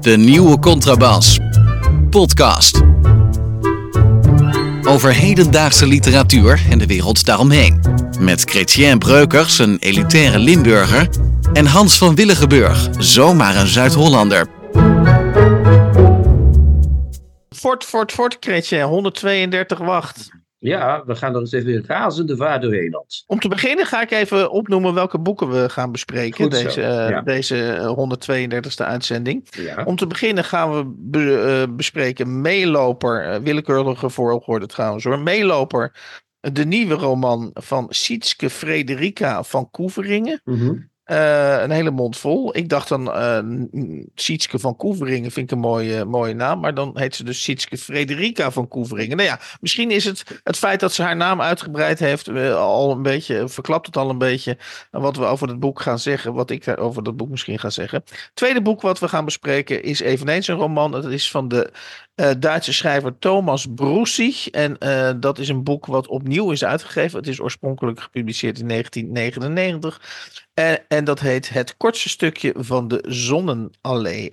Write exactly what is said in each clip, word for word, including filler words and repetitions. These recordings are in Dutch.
De Nieuwe Contrabas. Podcast. Over hedendaagse literatuur en de wereld daaromheen. Met Chrétien Breukers, een elitaire Limburger. En Hans van Willigenburg, zomaar een Zuid-Hollander. Fort, fort, fort, Chrétien. honderdtweeëndertig wacht. Ja, we gaan er eens even razende vaart doorheen, Hans. Om te beginnen ga ik even opnoemen welke boeken we gaan bespreken. Goed zo, deze, uh, ja. deze honderdtweeëndertigste uitzending. Ja. Om te beginnen gaan we be, uh, bespreken Meeloper. Uh, willekeurige volgorde trouwens hoor. Meeloper, de nieuwe roman van Sietske Frederika van Koeveringen. Mm-hmm. Uh, een hele mond vol. Ik dacht dan, uh, Sietske van Koeveringen vind ik een mooie, mooie naam. Maar dan heet ze dus Sietske Frederika van Koeveringen. Nou ja, misschien is het het feit dat ze haar naam uitgebreid heeft uh, al een beetje, verklapt het al een beetje wat we over het boek gaan zeggen. Wat ik over dat boek misschien ga zeggen. Het tweede boek wat we gaan bespreken is eveneens een roman. Het is van de uh, Duitse schrijver Thomas Brussig. En uh, dat is een boek wat opnieuw is uitgegeven. Het is oorspronkelijk gepubliceerd in negentien negenennegentig. En, en dat heet Het kortste stukje van de Zonnenallee.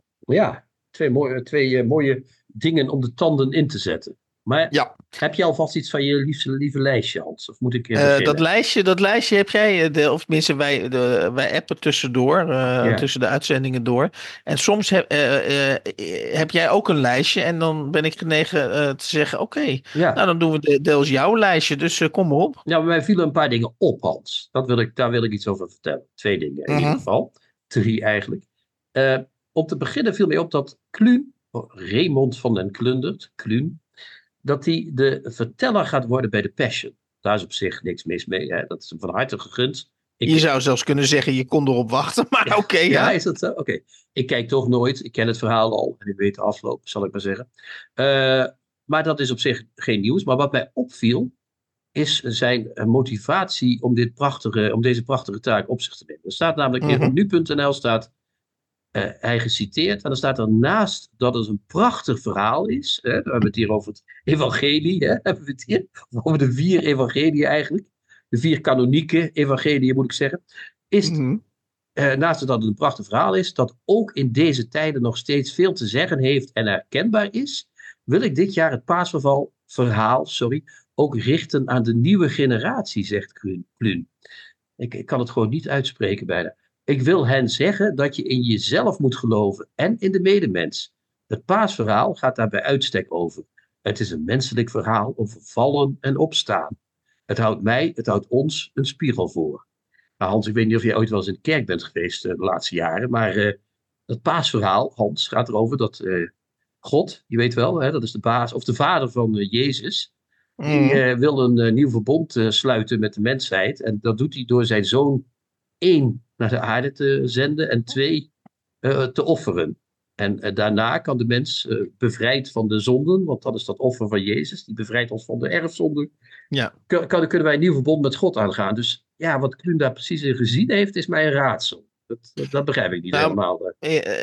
Ja, twee mooie, twee uh, mooie dingen om de tanden in te zetten. Maar ja. Heb je alvast iets van je liefste, lieve lijstje, Hans? Of moet ik uh, dat, lijstje, dat lijstje heb jij, de, of tenminste wij, de, wij appen tussendoor, uh, ja. tussen de uitzendingen door. En soms heb, uh, uh, heb jij ook een lijstje en dan ben ik genegen uh, te zeggen, oké, okay, ja. nou dan doen we de, deels jouw lijstje, dus uh, kom maar op. Ja, mij vielen een paar dingen op, Hans. Dat wil ik, daar wil ik iets over vertellen. Twee dingen in uh-huh. ieder geval. Drie eigenlijk. Uh, om te beginnen viel mij op dat Clun, oh, Raymond van den Klundert, Clun, dat hij de verteller gaat worden bij de Passion. Daar is op zich niks mis mee. Hè? Dat is hem van harte gegund. Ik... Je zou zelfs kunnen zeggen, je kon erop wachten, maar ja, oké. Okay, ja. ja, is dat zo? Oké. Okay. Ik kijk toch nooit. Ik ken het verhaal al. En ik weet de afloop, zal ik maar zeggen. Uh, maar dat is op zich geen nieuws. Maar wat mij opviel, is zijn motivatie om, dit prachtige, om deze prachtige taak op zich te nemen. Er staat namelijk, mm-hmm. op nu punt n l staat... Uh, hij geciteerd en dan staat er naast dat het een prachtig verhaal is. Hè, we hebben het hier over het evangelie. Hè, hebben we het hier over de vier evangelieën eigenlijk. De vier kanonieke evangelieën moet ik zeggen. Is mm-hmm. uh, naast dat het een prachtig verhaal is, dat ook in deze tijden nog steeds veel te zeggen heeft en herkenbaar is, wil ik dit jaar het paasverhaal verhaal, sorry, ook richten aan de nieuwe generatie, zegt Clun. Ik, ik kan het gewoon niet uitspreken bijna. Ik wil hen zeggen dat je in jezelf moet geloven en in de medemens. Het paasverhaal gaat daar bij uitstek over. Het is een menselijk verhaal over vallen en opstaan. Het houdt mij, het houdt ons een spiegel voor. Nou Hans, ik weet niet of jij ooit wel eens in de kerk bent geweest uh, de laatste jaren, maar uh, het paasverhaal, Hans, gaat erover dat uh, God, je weet wel, hè, dat is de baas, of de vader van uh, Jezus, mm. die uh, wil een uh, nieuw verbond uh, sluiten met de mensheid. En dat doet hij door zijn zoon één naar de aarde te zenden en twee uh, te offeren. En uh, daarna kan de mens uh, bevrijd van de zonden, want dat is dat offer van Jezus, die bevrijdt ons van de erfzonde. Ja. Kun, kan, kunnen wij een nieuw verbond met God aangaan. Dus ja, wat Clun daar precies in gezien heeft, is mij een raadsel. Dat, dat, dat begrijp ik niet nou, helemaal.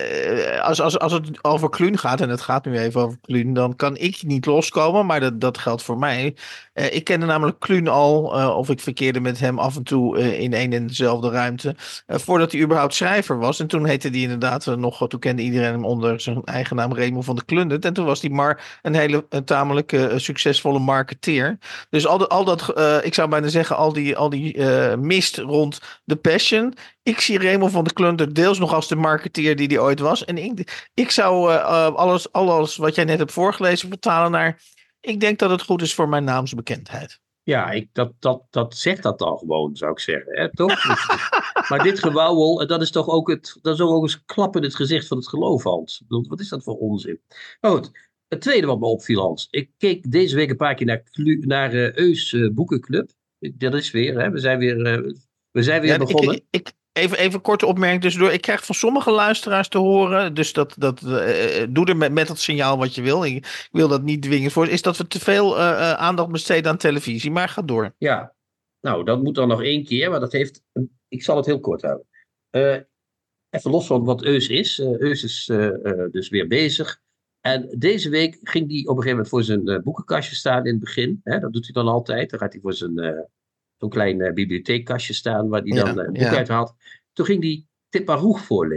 Uh, als, als, als het over Clun gaat, en het gaat nu even over Clun, dan kan ik niet loskomen, maar dat, dat geldt voor mij. Uh, ik kende namelijk Clun al, uh, of ik verkeerde met hem af en toe uh, in één en dezelfde ruimte, uh, voordat hij überhaupt schrijver was. En toen heette hij inderdaad uh, nog, toen kende iedereen hem onder zijn eigen naam Raymond van den Klundert. En toen was hij maar een hele een tamelijk uh, succesvolle marketeer. Dus al, de, al dat, uh, ik zou bijna zeggen, al die, al die uh, mist rond The Passion. Ik zie Raymond van den Klundert deels nog als de marketeer die hij ooit was. En ik, ik zou uh, alles, alles wat jij net hebt voorgelezen vertalen naar... Ik denk dat het goed is voor mijn naamsbekendheid. Ja, ik, dat, dat, dat zegt dat dan gewoon, zou ik zeggen. Hè? Toch? Maar dit gewauwel, dat is toch ook, het, dat is ook eens klap in het gezicht van het geloof, Hans. Wat is dat voor onzin? Maar goed, het tweede wat me opviel, Hans. Ik keek deze week een paar keer naar, naar uh, Eus uh, Boekenclub. Dat is weer, hè? We zijn weer, uh, we zijn weer ja, begonnen. Ik, ik, Even, even een korte opmerking tussendoor. Ik krijg van sommige luisteraars te horen, dus dat, dat, uh, doe er met, met het signaal wat je wil. Ik, ik wil dat niet dwingend voor. Is dat we te veel uh, uh, aandacht besteden aan televisie. Maar ga door. Ja, nou dat moet dan nog één keer, maar dat heeft... Ik zal het heel kort houden. Uh, even los van wat Eus is. Uh, Eus is uh, uh, dus weer bezig. En deze week ging hij op een gegeven moment voor zijn uh, boekenkastje staan in het begin. Hè, dat doet hij dan altijd. Dan gaat hij voor zijn... Uh, zo'n klein uh, bibliotheekkastje staan waar hij dan ja, een uh, boek ja. uit haalt. Toen ging hij Tipparoeg voorlezen.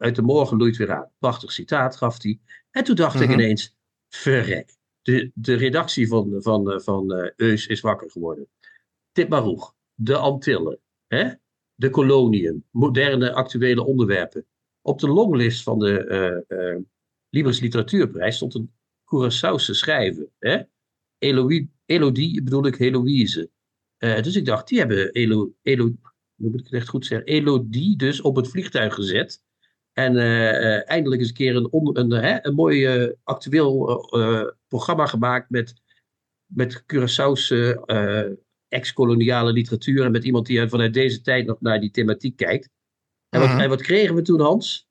uit de morgen loeit weer aan. Prachtig citaat gaf hij. En toen dacht mm-hmm. ik ineens, verrek. De, de redactie van, van, van uh, Eus is wakker geworden. Tip-Maroeg, de Antillen, hè? De koloniën, moderne actuele onderwerpen. Op de longlist van de uh, uh, Libris Literatuurprijs stond een Curaçaose schrijver. Hè? Eloï, Elodie bedoel ik Heloïse. Uh, dus ik dacht, die hebben Elo, Elo, hoe moet ik het echt goed zeggen? Elodie dus op het vliegtuig gezet. En uh, uh, eindelijk eens een keer een, on, een, uh, een mooi uh, actueel uh, programma gemaakt met, met Curaçaose uh, ex-koloniale literatuur. En met iemand die vanuit deze tijd nog naar die thematiek kijkt. En wat, mm-hmm. en wat kregen we toen, Hans?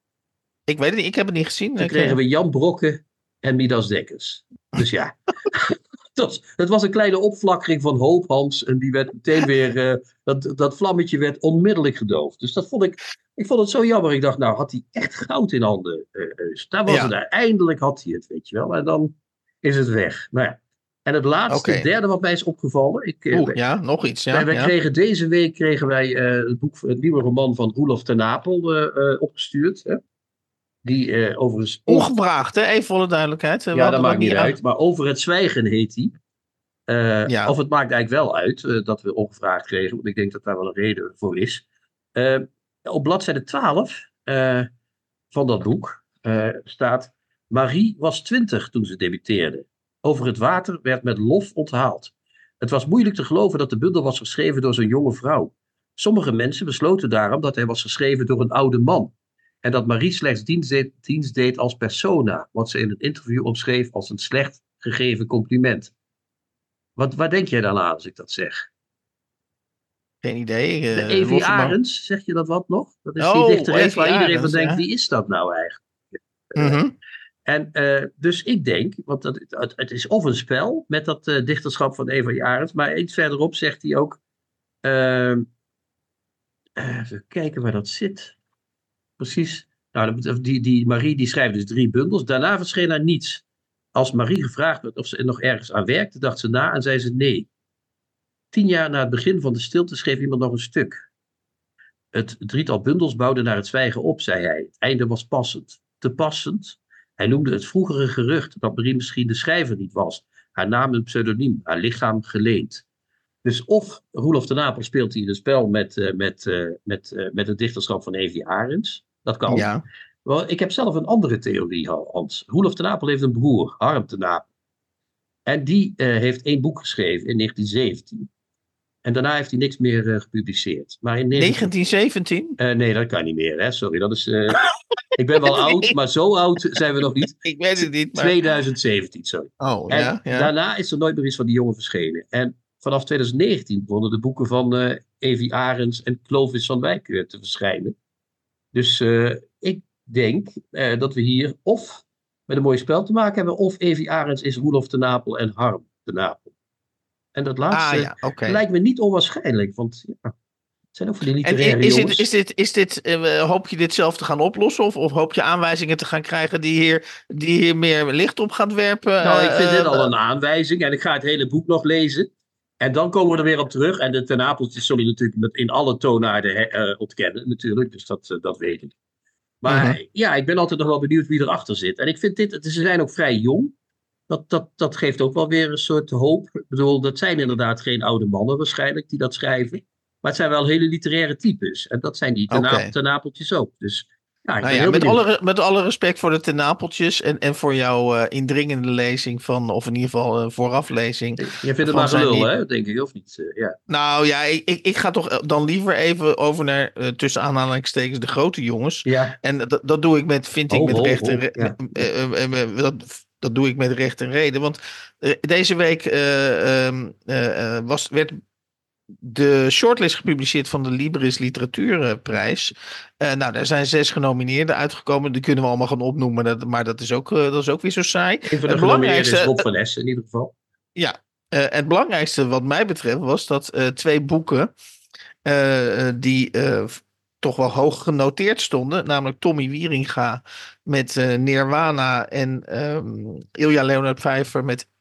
Ik weet het niet, ik heb het niet gezien. Toen kregen we Jan Brokke en Midas Dekkers. Dus ja, dat, dat was een kleine opflakkering van hoop, Hans. En die werd meteen weer, uh, dat, dat vlammetje werd onmiddellijk gedoofd. Dus dat vond ik, ik vond het zo jammer. Ik dacht, nou had hij echt goud in handen. Uh, dus daar was ja. het daar. Eindelijk had hij het, weet je wel. En dan is het weg. Nou ja. En het laatste, okay. het derde wat mij is opgevallen. Ik, Oeh, wij, ja, nog iets. Ja, wij, wij ja. kregen deze week kregen wij uh, het, boek, het nieuwe roman van Roelof ten Napel uh, uh, opgestuurd. Hè? Die uh, overigens... Ongevraagd, hè? Even voor de duidelijkheid. We ja, dat maakt niet uit. uit. Maar Over het Zwijgen heet die. Uh, ja. Of het maakt eigenlijk wel uit uh, dat we ongevraagd kregen. Want ik denk dat daar wel een reden voor is. Uh, op bladzijde twaalf uh, van dat boek uh, staat... Marie was twintig toen ze debuteerde. Over het water werd met lof onthaald. Het was moeilijk te geloven dat de bundel was geschreven door zo'n jonge vrouw. Sommige mensen besloten daarom dat hij was geschreven door een oude man. En dat Marie slechts dienst deed, dienst deed als persona, wat ze in een interview omschreef als een slecht gegeven compliment. Wat, waar denk jij dan aan als ik dat zeg? Geen idee. Uh, de Evie Arends, zeg je dat wat nog? Dat is die oh, dichteres waar iedereen Arends, van denkt, ja. Wie is dat nou eigenlijk? Mm-hmm. En uh, dus ik denk, want dat, het, het is of een spel met dat uh, dichterschap van Eva Arends, maar iets verderop zegt hij ook, uh, even kijken waar dat zit. Precies. Nou, die, die Marie die schrijft dus drie bundels. Daarna verscheen haar niets. Als Marie gevraagd werd of ze er nog ergens aan werkte, dacht ze na en zei ze nee. Tien jaar na het begin van de stilte schreef iemand nog een stuk. Het drietal bundels bouwde naar het zwijgen op, zei hij. Het einde was passend. Te passend. Hij noemde het vroegere gerucht dat Marie misschien de schrijver niet was. Haar naam een pseudoniem, haar lichaam geleend. Dus of Roelof ten Napel speelt hier een spel met, uh, met, uh, met, uh, met het dichterschap van Evie Arends. Dat kan. Ja. Wel, ik heb zelf een andere theorie, Hans. Roelof ten Napel heeft een broer, Harm ten Napel. En die uh, heeft één boek geschreven in negentien zeventien. En daarna heeft hij niks meer uh, gepubliceerd. Maar in negentien zeventien? Uh, nee, dat kan niet meer. Hè? Sorry, dat is... Uh... Ik ben wel oud, maar zo oud zijn we nog niet. Ik weet het niet. Maar... twintig zeventien, sorry. Oh, en ja, ja. Daarna is er nooit meer iets van die jongen verschenen. En vanaf twintig negentien begonnen de boeken van uh, Evie Arends en Clovis van Wijk te verschijnen. Dus uh, ik denk uh, dat we hier of met een mooi spel te maken hebben, of Evie Arends is Roelof ten Napel en Harm ten Napel. En dat laatste ah, ja, okay. lijkt me niet onwaarschijnlijk, want ja, het zijn ook voor die literaire en is jongens. Dit, is dit, is dit, uh, hoop je dit zelf te gaan oplossen? Of, of hoop je aanwijzingen te gaan krijgen die hier, die hier meer licht op gaat werpen? Nou, ik vind uh, dit al een aanwijzing en ik ga het hele boek nog lezen. En dan komen we er weer op terug. En de ten Napeltjes zullen natuurlijk in alle toonaarden uh, ontkennen natuurlijk. Dus dat, uh, dat weet ik. Maar uh-huh. ja, ik ben altijd nog wel benieuwd wie erachter zit. En ik vind dit, ze zijn ook vrij jong. Dat, dat, dat geeft ook wel weer een soort hoop. Ik bedoel, dat zijn inderdaad geen oude mannen waarschijnlijk die dat schrijven. Maar het zijn wel hele literaire types. En dat zijn die ten, okay. Napel, ten Napeltjes ook. Dus ja, ik nou ben ja, heel met, alle, met alle respect voor de ten Napeltjes en, en voor jouw uh, indringende lezing van, of in ieder geval uh, vooraflezing. Je vindt het maar gelul, hè? Denk ik, of niet? Uh, yeah. Nou ja, ik, ik, ik ga toch dan liever even over naar, uh, tussen aanhalingstekens, de grote jongens. Ja. En dat, dat doe ik met, vind ik, oh, met oh, recht en oh, ja. uh, uh, uh, uh, dat, dat doe ik met recht en reden. Want uh, deze week uh, uh, uh, was, werd de shortlist gepubliceerd van de Libris Literatuurprijs. Uh, nou, daar zijn zes genomineerden uitgekomen. Die kunnen we allemaal gaan opnoemen, dat, maar dat is, ook, uh, dat is ook weer zo saai. Een van de genomineerden is Rob van Essen in ieder geval. Ja, uh, het belangrijkste wat mij betreft was dat uh, twee boeken uh, die uh, toch wel hoog genoteerd stonden, namelijk Tommy Wieringa met uh, Nirwana en um, Ilja Leonard Pfeiffer met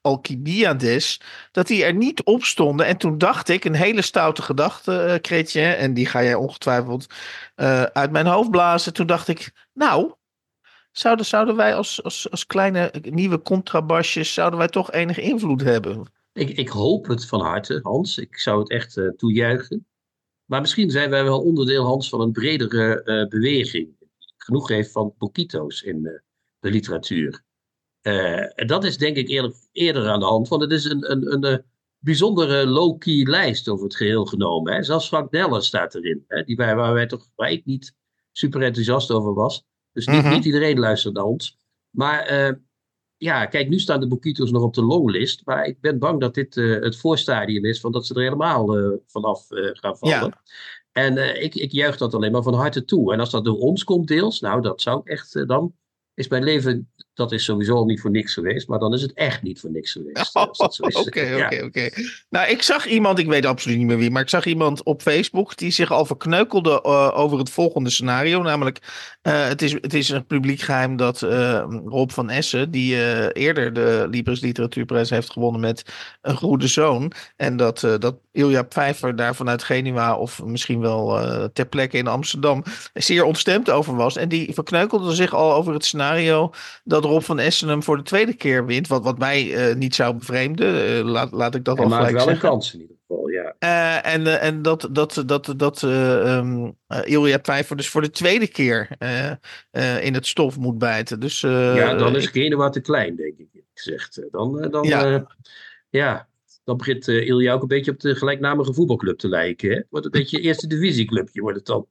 Alcibiades, dat die er niet op stonden. En toen dacht ik, een hele stoute gedachte, uh, Chrétien, en die ga jij ongetwijfeld uh, uit mijn hoofd blazen. Toen dacht ik, nou, zouden, zouden wij als, als, als kleine nieuwe contrabasjes, zouden wij toch enige invloed hebben? Ik, ik hoop het van harte, Hans. Ik zou het echt uh, toejuichen. Maar misschien zijn wij wel onderdeel, Hans, van een bredere uh, beweging. Genoeg heeft van poquito's in uh, de literatuur. Uh, en dat is denk ik eerder, eerder aan de hand. Want het is een, een, een, een bijzondere low-key lijst over het geheel genomen. Hè. Zelfs Frank Nelle staat erin. Hè, die waar, waar, wij toch, waar ik niet super enthousiast over was. Dus niet, mm-hmm. niet iedereen luistert naar ons. Maar uh, ja, kijk, nu staan de poquito's nog op de longlist. Maar ik ben bang dat dit uh, het voorstadium is van dat ze er helemaal uh, vanaf uh, gaan vallen. Ja. En uh, ik, ik juich dat alleen maar van harte toe. En als dat door ons komt deels, nou, dat zou ik echt, uh, dan is mijn leven, dat is sowieso al niet voor niks geweest, maar dan is het echt niet voor niks geweest. Oké, oké, oké. Nou, ik zag iemand, ik weet absoluut niet meer wie, maar ik zag iemand op Facebook die zich al verkneukelde uh, over het volgende scenario. Namelijk, uh, het, is, het is een publiek geheim dat uh, Rob van Essen, die uh, eerder de Libris Literatuurprijs heeft gewonnen met Een Goede Zoon, en dat, uh, dat Ilja Pfeiffer daar vanuit Genua of misschien wel uh, ter plekke in Amsterdam zeer ontstemd over was. En die verkneukelde zich al over het scenario dat Rob van Essen hem voor de tweede keer wint. Wat, wat mij uh, niet zou bevreemden. Uh, laat, laat ik dat Hij al maakt gelijk wel zeggen. een kans in ieder geval, ja. Uh, en uh, en dat, dat, dat, dat uh, um, uh, Ilja Pfeiffer dus voor de tweede keer uh, uh, in het stof moet bijten. Dus, uh, ja, dan is ik... Genua te klein, denk ik. Gezegd. Dan, uh, dan, ja. Uh, ja. Dan begint uh, Ilja ook een beetje op de gelijknamige voetbalclub te lijken. Hè? Het wordt een beetje eerste divisieclubje, wordt het dan.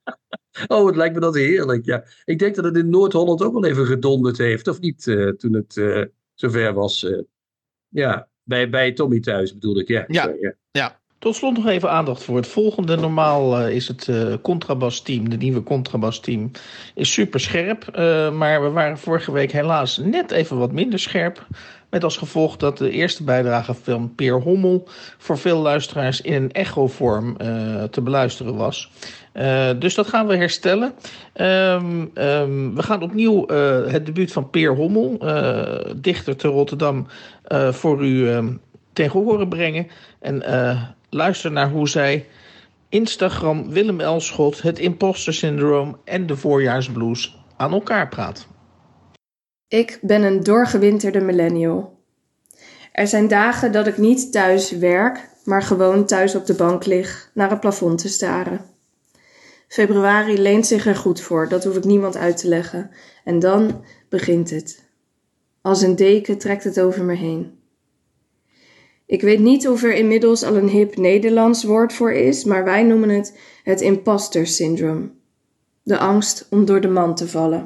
Oh, het lijkt me dat heerlijk. Ja. Ik denk dat het in Noord-Holland ook wel even gedonderd heeft, of niet, uh, toen het uh, zover was. Uh, ja, bij, bij Tommy thuis bedoel ik. Ja, ja, Sorry, ja. ja. Tot slot nog even aandacht voor het volgende. Normaal uh, is het uh, contrabasteam, de nieuwe contrabasteam, is super scherp. Uh, maar we waren vorige week helaas net even wat minder scherp. Met als gevolg dat de eerste bijdrage van Peer Hommel voor veel luisteraars in een echo-vorm uh, te beluisteren was. Uh, dus dat gaan we herstellen. Um, um, we gaan opnieuw uh, het debuut van Peer Hommel, uh, dichter te Rotterdam, uh, voor u um, tegen horen brengen. En uh, luister naar hoe zij Instagram, Willem Elschot, het imposter syndroom en de voorjaarsblues aan elkaar praat. Ik ben een doorgewinterde millennial. Er zijn dagen dat ik niet thuis werk, maar gewoon thuis op de bank lig naar het plafond te staren. Februari leent zich er goed voor, dat hoef ik niemand uit te leggen. En dan begint het. Als een deken trekt het over me heen. Ik weet niet of er inmiddels al een hip Nederlands woord voor is, maar wij noemen het het imposter syndroom. De angst om door de mand te vallen.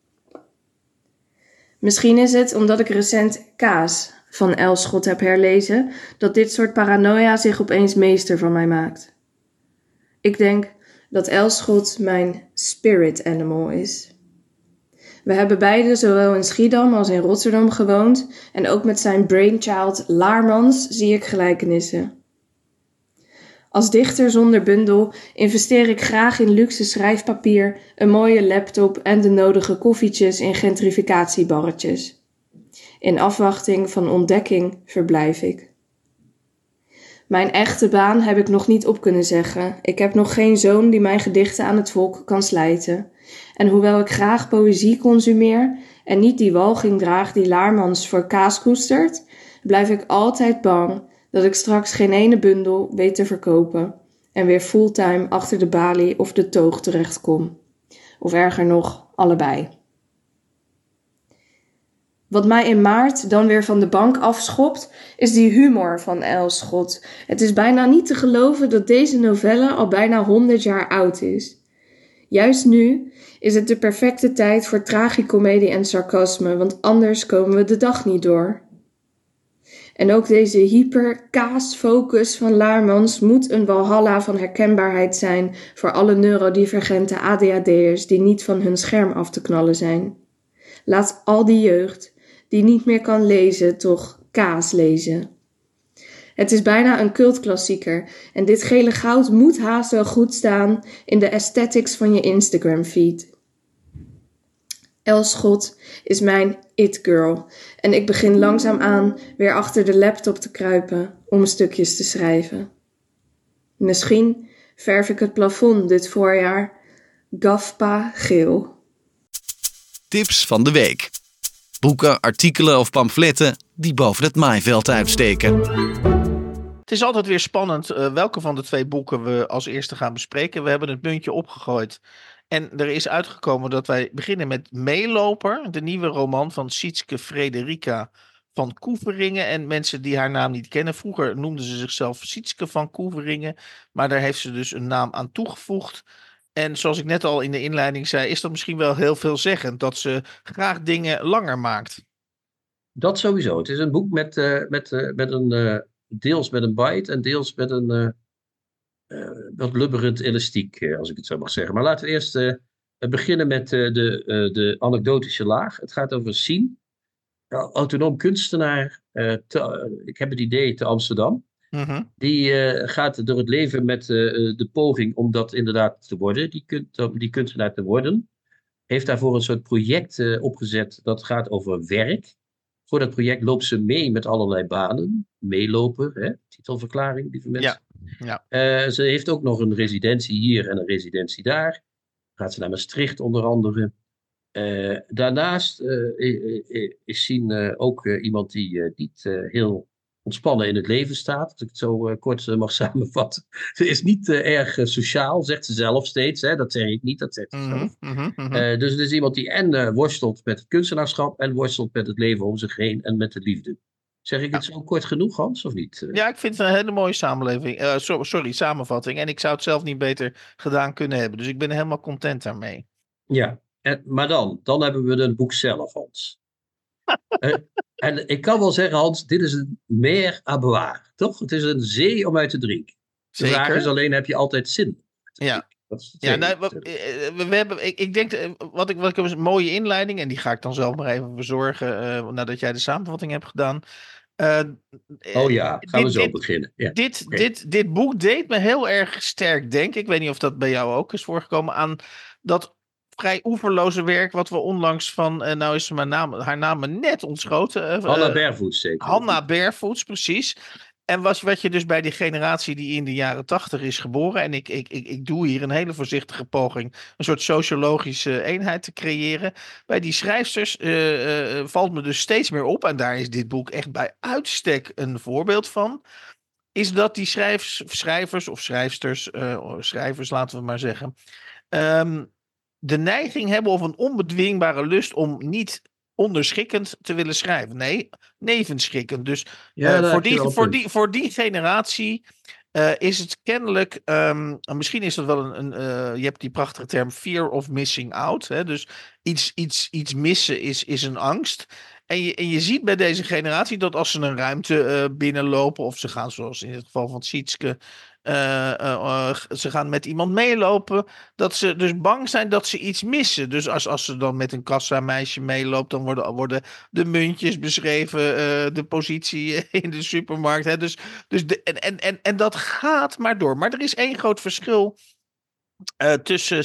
Misschien is het omdat ik recent Kaas van Elschot heb herlezen, dat dit soort paranoia zich opeens meester van mij maakt. Ik denk dat Elschot mijn spirit animal is. We hebben beide zowel in Schiedam als in Rotterdam gewoond en ook met zijn brainchild Laarmans zie ik gelijkenissen. Als dichter zonder bundel investeer ik graag in luxe schrijfpapier, een mooie laptop en de nodige koffietjes in gentrificatiebarretjes. In afwachting van ontdekking verblijf ik. Mijn echte baan heb ik nog niet op kunnen zeggen. Ik heb nog geen zoon die mijn gedichten aan het volk kan slijten. En hoewel ik graag poëzie consumeer en niet die walging draag die Laarmans voor Kaas koestert, blijf ik altijd bang dat ik straks geen ene bundel weet te verkopen en weer fulltime achter de balie of de toog terechtkom. Of erger nog, allebei. Wat mij in maart dan weer van de bank afschopt, is die humor van Elschot. Het is bijna niet te geloven dat deze novelle al bijna honderd jaar oud is. Juist nu is het de perfecte tijd voor tragicomedie en sarcasme, want anders komen we de dag niet door. En ook deze hyper-kaas-focus van Laarmans moet een walhalla van herkenbaarheid zijn voor alle neurodivergente A D H D'ers die niet van hun scherm af te knallen zijn. Laat al die jeugd, die niet meer kan lezen, toch Kaas lezen. Het is bijna een cultklassieker en dit gele goud moet haast wel goed staan in de aesthetics van je Instagram-feed. Elschot is mijn it-girl en ik begin langzaamaan weer achter de laptop te kruipen om stukjes te schrijven. Misschien verf ik het plafond dit voorjaar Gafpa geel. Tips van de week. Boeken, artikelen of pamfletten die boven het maaiveld uitsteken. Het is altijd weer spannend uh, welke van de twee boeken we als eerste gaan bespreken. We hebben het muntje opgegooid. En er is uitgekomen dat wij beginnen met Meeloper, de nieuwe roman van Sietske Frederika van Koeveringen. En mensen die haar naam niet kennen, vroeger noemden ze zichzelf Sietske van Koeveringen, maar daar heeft ze dus een naam aan toegevoegd. En zoals ik net al in de inleiding zei, is dat misschien wel heel veelzeggend dat ze graag dingen langer maakt. Dat sowieso. Het is een boek met, uh, met, uh, met een, uh, deels met een bite en deels met een uh, uh, wat lubberend elastiek, uh, als ik het zo mag zeggen. Maar laten we eerst uh, beginnen met uh, de, uh, de anekdotische laag. Het gaat over Sien, autonoom kunstenaar, uh, te, uh, ik heb het idee te Amsterdam. Mm-hmm. Die uh, gaat door het leven met uh, de poging om dat inderdaad te worden, die, kun, die kunstenaar te worden. Heeft daarvoor een soort project uh, opgezet dat gaat over werk. Voor dat project loopt ze mee met allerlei banen. Meeloper, hè? Titelverklaring, lieve mensen. Ja. Ja. Uh, ze heeft ook nog een residentie hier en een residentie daar. Gaat ze naar Maastricht onder andere. Uh, daarnaast uh, is Sien uh, ook uh, iemand die uh, niet uh, heel ontspannen in het leven staat. Als ik het zo uh, kort uh, mag samenvatten. Ze is niet uh, erg uh, sociaal, zegt ze zelf steeds. Hè? Dat zeg ik niet, dat zegt ze Mm-hmm, zelf. mm-hmm, mm-hmm. Uh, dus het is iemand die en uh, worstelt met het kunstenaarschap en worstelt met het leven om zich heen en met de liefde. Zeg ik Ja. het zo kort genoeg, Hans, of niet? Uh, Ja, ik vind het een hele mooie samenleving. Uh, so- sorry, samenvatting. En ik zou het zelf niet beter gedaan kunnen hebben. Dus ik ben helemaal content daarmee. Ja, en, maar dan, dan hebben we het boek zelf, Hans. uh, en ik kan wel zeggen, Hans, dit is een meer à boire, toch? Het is een zee om uit te drinken. De Zeker. vraag is alleen, heb je altijd zin? Ja. Dat is het Ja, tweede. nou, we, we, we hebben, ik, ik denk, eh, wat ik, wat ik een mooie inleiding, en die ga ik dan zelf maar even verzorgen, uh, nadat jij de samenvatting hebt gedaan. Uh, oh ja, gaan dit, we zo dit, beginnen. Ja. Dit, Okay. dit, dit boek deed me heel erg sterk denken. Ik weet niet of dat bij jou ook is voorgekomen, aan dat vrij oeverloze werk wat we onlangs van, uh, nou is mijn naam, haar naam me net ontschoten. Uh, Hanna Barefoots zeker. Hanna Barefoots, precies. En was wat je dus bij die generatie die in de jaren tachtig is geboren, en ik, ik, ik, ik doe hier een hele voorzichtige poging, een soort sociologische eenheid te creëren. Bij die schrijfsters uh, uh, valt me dus steeds meer op, en daar is dit boek echt bij uitstek een voorbeeld van, is dat die schrijfs, schrijvers of schrijfsters, uh, schrijvers laten we maar zeggen, um, de neiging hebben of een onbedwingbare lust om niet onderschikkend te willen schrijven. Nee, nevenschikkend. Dus ja, uh, voor, die, voor, die, voor die generatie uh, is het kennelijk, um, misschien is dat wel een, een uh, je hebt die prachtige term fear of missing out. Hè? Dus iets, iets, iets missen is, is een angst. En je, en je ziet bij deze generatie dat als ze een ruimte uh, binnenlopen, of ze gaan zoals in het geval van Sietske, Uh, uh, uh, ze gaan met iemand meelopen, dat ze dus bang zijn dat ze iets missen. Dus als, als ze dan met een kassameisje meeloopt, dan worden, worden de muntjes beschreven, uh, de positie in de supermarkt. Hè? Dus, dus de, en, en, en, en dat gaat maar door. Maar er is één groot verschil uh, tussen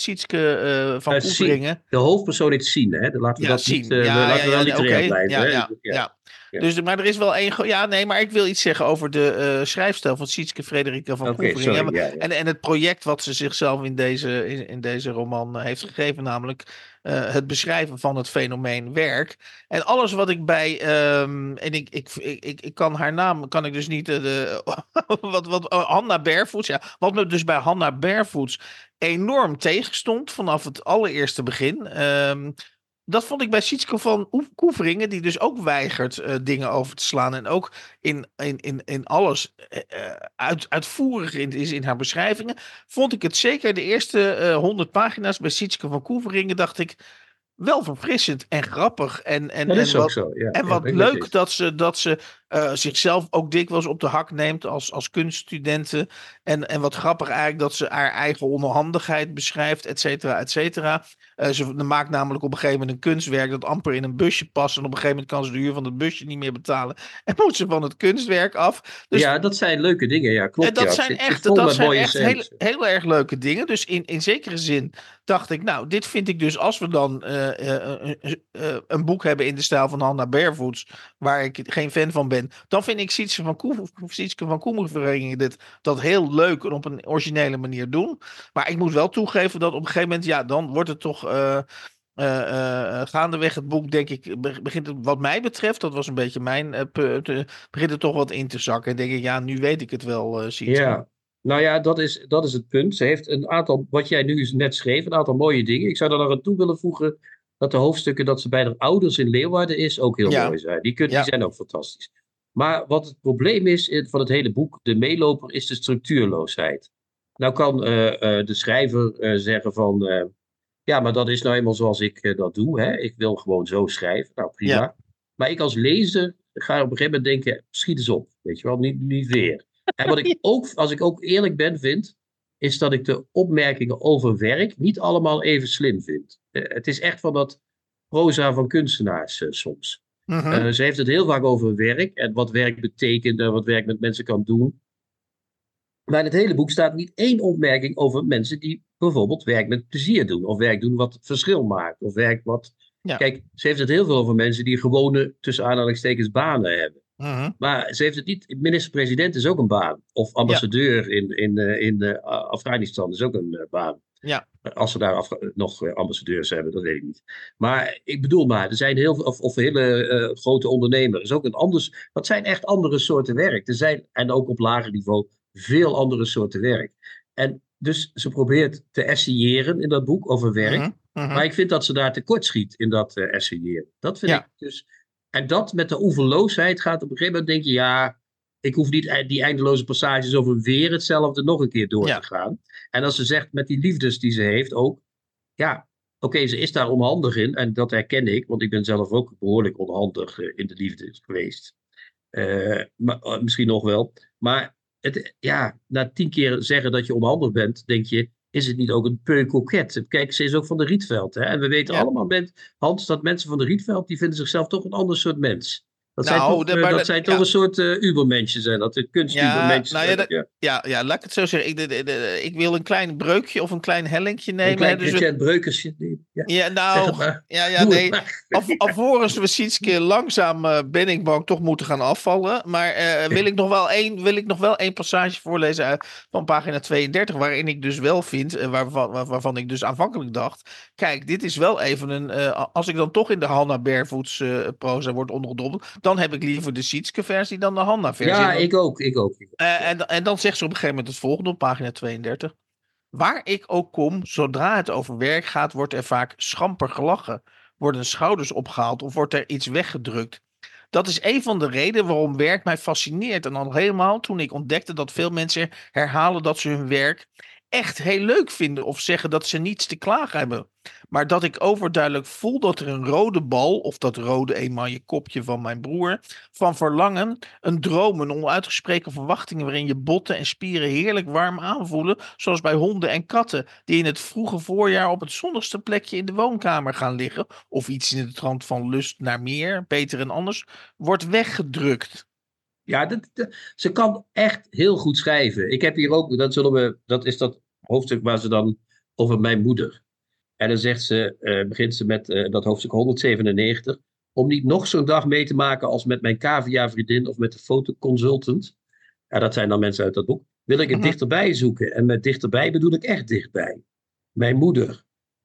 Sietske uh, van uh, Koeveringen. De hoofdpersoon is Sien, hè? Laten we ja, dat Sien. niet, uh, ja, laten ja, we wel ja, literair okay. blijven. Ja, hè? ja, ja. ja. Ja. Dus, maar er is wel één. Ja, nee, maar ik wil iets zeggen over de uh, schrijfstijl van Sietske Frederika van okay, Koeveringen. Sorry, ja, ja. En, en het project wat ze zichzelf in deze, in, in deze roman uh, heeft gegeven, namelijk uh, het beschrijven van het fenomeen werk. En alles wat ik bij. Um, en ik, ik, ik, ik, ik kan haar naam, kan ik dus niet. Uh, de, wat, wat, uh, Hanna Barefoots. Ja, wat me dus bij Hanna Barefoots enorm tegenstond vanaf het allereerste begin. Um, Dat vond ik bij Sietske van Koeveringen, die dus ook weigert uh, dingen over te slaan. En ook in, in, in, in alles uh, uit, uitvoerig in, is in haar beschrijvingen. Vond ik het zeker de eerste honderd uh, pagina's bij Sietske van Koeveringen, dacht ik, wel verfrissend en grappig. En, en, dat is en ook wat, zo, ja. En ja, wat leuk dat ze, dat ze uh, zichzelf ook dikwijls op de hak neemt als, als kunststudenten. En, en wat grappig eigenlijk dat ze haar eigen onhandigheid beschrijft, et cetera, et cetera. Uh, ze maakt namelijk op een gegeven moment een kunstwerk dat amper in een busje past. En op een gegeven moment kan ze de huur van het busje niet meer betalen. En moet ze van het kunstwerk af. Dus, ja, dat zijn leuke dingen. Ja, klopt. en dat ja. zijn Zit, echt, zit dat zijn mooie echt heel, heel erg leuke dingen. Dus in, in zekere zin dacht ik, nou, dit vind ik dus als we dan uh, uh, uh, uh, een boek hebben in de stijl van Hannah Barefoots, waar ik geen fan van ben, dan vind ik Sietske van, Koe, Sietske van Koevoegingen dit dat heel leuk en op een originele manier doen. Maar ik moet wel toegeven dat op een gegeven moment, ja, dan wordt het toch uh, uh, uh, gaandeweg het boek, denk ik, begint het, wat mij betreft, dat was een beetje mijn, uh, punt, uh, begint het toch wat in te zakken. En denk ik, ja, nu weet ik het wel, uh, Sietske. Ja. Nou ja, dat is, dat is het punt. Ze heeft een aantal, wat jij nu net schreef, een aantal mooie dingen. Ik zou er nog aan toe willen voegen dat de hoofdstukken dat ze bij haar ouders in Leeuwarden is ook heel ja. mooi zijn. Die, kun, ja. die zijn ook fantastisch. Maar wat het probleem is van het hele boek, de meeloper, is de structuurloosheid. Nou kan uh, uh, de schrijver uh, zeggen van, uh, ja, maar dat is nou eenmaal zoals ik uh, dat doe. Hè? Ik wil gewoon zo schrijven. Nou, prima. Ja. Maar ik als lezer ga op een gegeven moment denken, schiet eens op. Weet je wel, niet, niet weer. En wat ik ook, als ik ook eerlijk ben, vind, is dat ik de opmerkingen over werk niet allemaal even slim vind. Uh, het is echt van dat proza van kunstenaars uh, soms. Uh-huh. Uh, ze heeft het heel vaak over werk en wat werk betekent en wat werk met mensen kan doen. Maar in het hele boek staat niet één opmerking over mensen die bijvoorbeeld werk met plezier doen. Of werk doen wat verschil maakt. Of werk wat... Ja. Kijk, ze heeft het heel veel over mensen die gewone, tussen aanhalingstekens, banen hebben. Uh-huh. Maar ze heeft het niet. Minister-president is ook een baan. Of ambassadeur ja. in, in, in, in uh, Afghanistan is ook een uh, baan. Ja. Als ze daar af, nog uh, ambassadeurs hebben, dat weet ik niet. Maar ik bedoel maar, er zijn heel veel, of, of hele uh, grote ondernemers. Is ook een anders, dat zijn echt andere soorten werk. Er zijn, en ook op lager niveau, veel andere soorten werk. En dus ze probeert te essayeren in dat boek over werk. Uh-huh. Uh-huh. Maar ik vind dat ze daar tekort schiet in dat uh, essayeren. Dat vind ja. ik dus... En dat met de oeverloosheid gaat op een gegeven moment denk je, ja, ik hoef niet die eindeloze passages over weer hetzelfde nog een keer door ja. te gaan. En als ze zegt met die liefdes die ze heeft ook, ja, oké, okay, ze is daar onhandig in en dat herken ik, want ik ben zelf ook behoorlijk onhandig uh, in de liefde geweest. Uh, maar, uh, misschien nog wel. Maar het, ja, na tien keer zeggen dat je onhandig bent, denk je, is het niet ook een peu coquet? Kijk, ze is ook van de Rietveld. Hè? En we weten ja. allemaal, met, Hans, dat mensen van de Rietveld, die vinden zichzelf toch een ander soort mens. Dat nou, zijn toch, de, uh, dat zijn ja. toch een soort uh, ubermenschen zijn. Dat de kunstubermensen ja, nou ja, ja. ja, ja, laat ik het zo zeggen. Ik, de, de, de, ik wil een klein breukje of een klein hellinkje nemen. Een klein dus Christian Breukersje. Ja, ja nou, ja, ja, nee. Af, alvorens we Sietske langzaam uh, ben ik bang toch moeten gaan afvallen. Maar uh, wil, ik nog wel één, wil ik nog wel één passage voorlezen uit, van pagina tweeëndertig. Waarin ik dus wel vind, uh, waarvan, waar, waarvan ik dus aanvankelijk dacht. Kijk, dit is wel even een... Uh, als ik dan toch in de Hannah Barefoots uh, proza word ondergedompeld, dan heb ik liever de Sietske versie dan de Hannah versie. Ja, ik ook, ik ook. Uh, en, en dan zegt ze op een gegeven moment het volgende op pagina tweeëndertig. Waar ik ook kom, zodra het over werk gaat, wordt er vaak schamper gelachen. Worden schouders opgehaald of wordt er iets weggedrukt. Dat is een van de redenen waarom werk mij fascineert. En dan helemaal toen ik ontdekte dat veel mensen herhalen dat ze hun werk echt heel leuk vinden of zeggen dat ze niets te klagen hebben. Maar dat ik overduidelijk voel dat er een rode bal, of dat rode emaille kopje van mijn broer, van verlangen, een droom, een onuitgesproken verwachtingen waarin je botten en spieren heerlijk warm aanvoelen, zoals bij honden en katten die in het vroege voorjaar op het zonnigste plekje in de woonkamer gaan liggen, of iets in de trant van lust naar meer, beter en anders, wordt weggedrukt. Ja, dat, dat, ze kan echt heel goed schrijven. Ik heb hier ook, dat, zullen we, dat is dat hoofdstuk waar ze dan over mijn moeder. En dan zegt ze, uh, begint ze met uh, dat hoofdstuk honderdzevenennegentig. Om niet nog zo'n dag mee te maken als met mijn cavia-vriendin of met de fotoconsultant. Ja, dat zijn dan mensen uit dat boek. Wil ik het uh-huh. dichterbij zoeken. En met dichterbij bedoel ik echt dichtbij. Mijn moeder.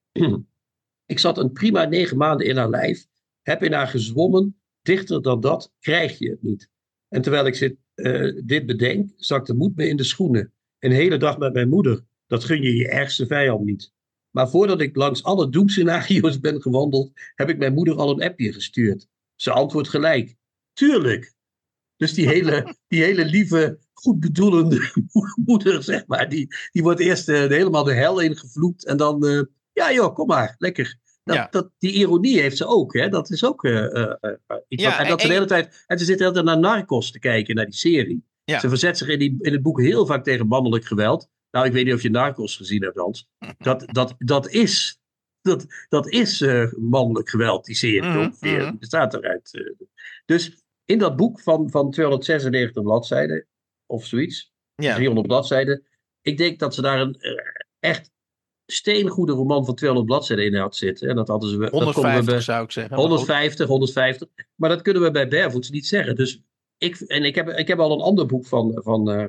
Ik zat een prima negen maanden in haar lijf. Heb in haar gezwommen. Dichter dan dat krijg je het niet. En terwijl ik zit, uh, dit bedenk, zakt de moed me in de schoenen. Een hele dag met mijn moeder. Dat gun je je ergste vijand niet. Maar voordat ik langs alle doemscenario's ben gewandeld, heb ik mijn moeder al een appje gestuurd. Ze antwoordt gelijk. Tuurlijk. Dus die hele, die hele lieve, goed bedoelende moeder, zeg maar, die, die wordt eerst uh, helemaal de hel ingevloekt. En dan, uh, ja joh, kom maar, lekker. Dat, Ja. dat, die ironie heeft ze ook, hè? Dat is ook uh, uh, uh, iets Ja, wat... En en- dat ze de en- hele tijd... En ze zit de hele tijd naar Narcos te kijken, naar die serie. Ja. Ze verzet zich in, die, in het boek heel vaak tegen mannelijk geweld. Nou, ik weet niet of je Narcos gezien hebt, Hans. Dat, dat, dat is... Dat, dat is uh, mannelijk geweld, die serie Mhm, ongeveer. mhm. Die bestaat eruit. Uh. Dus in dat boek van, van tweehonderdzesennegentig bladzijden, of zoiets, Ja. driehonderd bladzijden, ik denk dat ze daar een uh, echt steengoede roman van tweehonderd bladzijden in had zitten. En dat hadden ze... dat konden we honderdvijftig bij, zou ik zeggen. maar goed. honderdvijftig, honderdvijftig. Maar dat kunnen we bij Barefoots niet zeggen. Dus ik, en ik heb, ik heb al een ander boek van, van uh,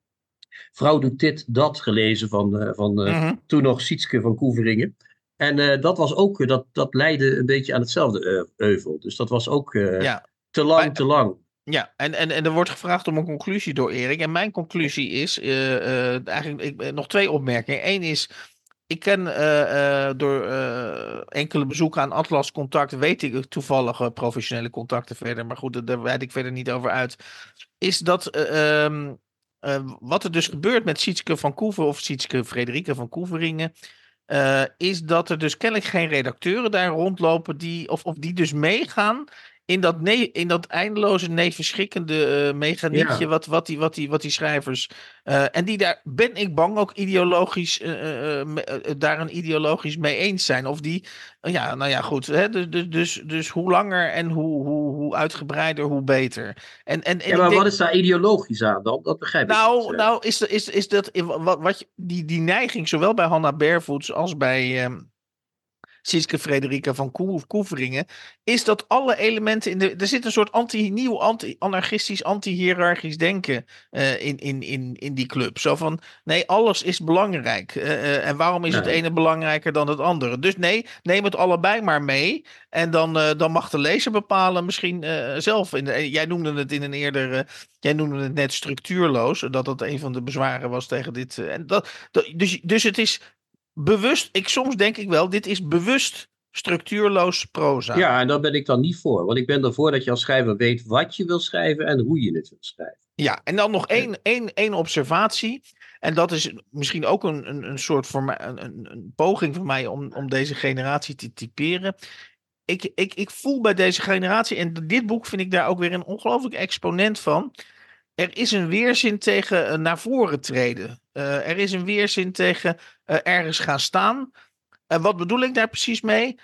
Vrouw doet dit, dat gelezen van, uh, van uh, Mhm. toen nog Sietske van Koeveringen. En uh, dat was ook, dat, dat leidde een beetje aan hetzelfde uh, euvel. Dus dat was ook uh, Ja. te lang, Maar- te lang. Ja, en, en, en er wordt gevraagd om een conclusie door Erik. En mijn conclusie is uh, uh, eigenlijk ik, uh, nog twee opmerkingen. Eén is, ik ken uh, uh, door uh, enkele bezoeken aan Atlas Contact, weet ik toevallige professionele contacten verder. Maar goed, daar wijd ik verder niet over uit. Is dat uh, um, uh, wat er dus gebeurt met Sietske van Koever of Sietske Frederike van Koeveringen. Uh, is dat er dus kennelijk geen redacteuren daar rondlopen die, of, of die dus meegaan in dat, nee, in dat eindeloze, nee, verschrikkende uh, mechaniekje Ja. wat, wat, die, wat, die, wat die schrijvers... Uh, en die daar, ben ik bang, ook ideologisch uh, uh, me, uh, daar een ideologisch mee eens zijn. Of die, uh, ja, nou ja, goed. Hè, dus, dus, dus, dus hoe langer en hoe, hoe, hoe uitgebreider, hoe beter. En, en, en Ja, maar ik denk, wat is daar ideologisch aan dan? Dat begrijp ik nou, niet. nou is, is, is dat wat, wat je, die, die neiging zowel bij Hannah Barefoots als bij um, Sietske Frederika van Koe, Koeveringen, is dat alle elementen in de... Er zit een soort anti, nieuw anti, anarchistisch, anti-hierarchisch denken uh, in, in, in, in die club. Zo van, nee, alles is belangrijk. Uh, uh, en waarom is Nee. het ene belangrijker dan het andere? Dus nee, neem het allebei maar mee. En dan, uh, dan mag de lezer bepalen misschien uh, zelf. In de, jij noemde het in een eerdere... Uh, jij noemde het net structuurloos. Dat dat een van de bezwaren was tegen dit. Uh, en dat, dat, dus, dus het is... bewust, ik, soms denk ik wel, dit is bewust structuurloos proza. Ja, en daar ben ik dan niet voor. Want ik ben ervoor dat je als schrijver weet wat je wil schrijven en hoe je het wil schrijven. Ja, en dan nog één, één, één observatie. En dat is misschien ook een, een, een soort voor mij, een, een, een poging van mij om, om deze generatie te typeren. Ik, ik, ik voel bij deze generatie, en dit boek vind ik daar ook weer een ongelooflijk exponent van. Er is een weerzin tegen uh, naar voren treden. Uh, er is een weerzin tegen uh, ergens gaan staan. En wat bedoel ik daar precies mee?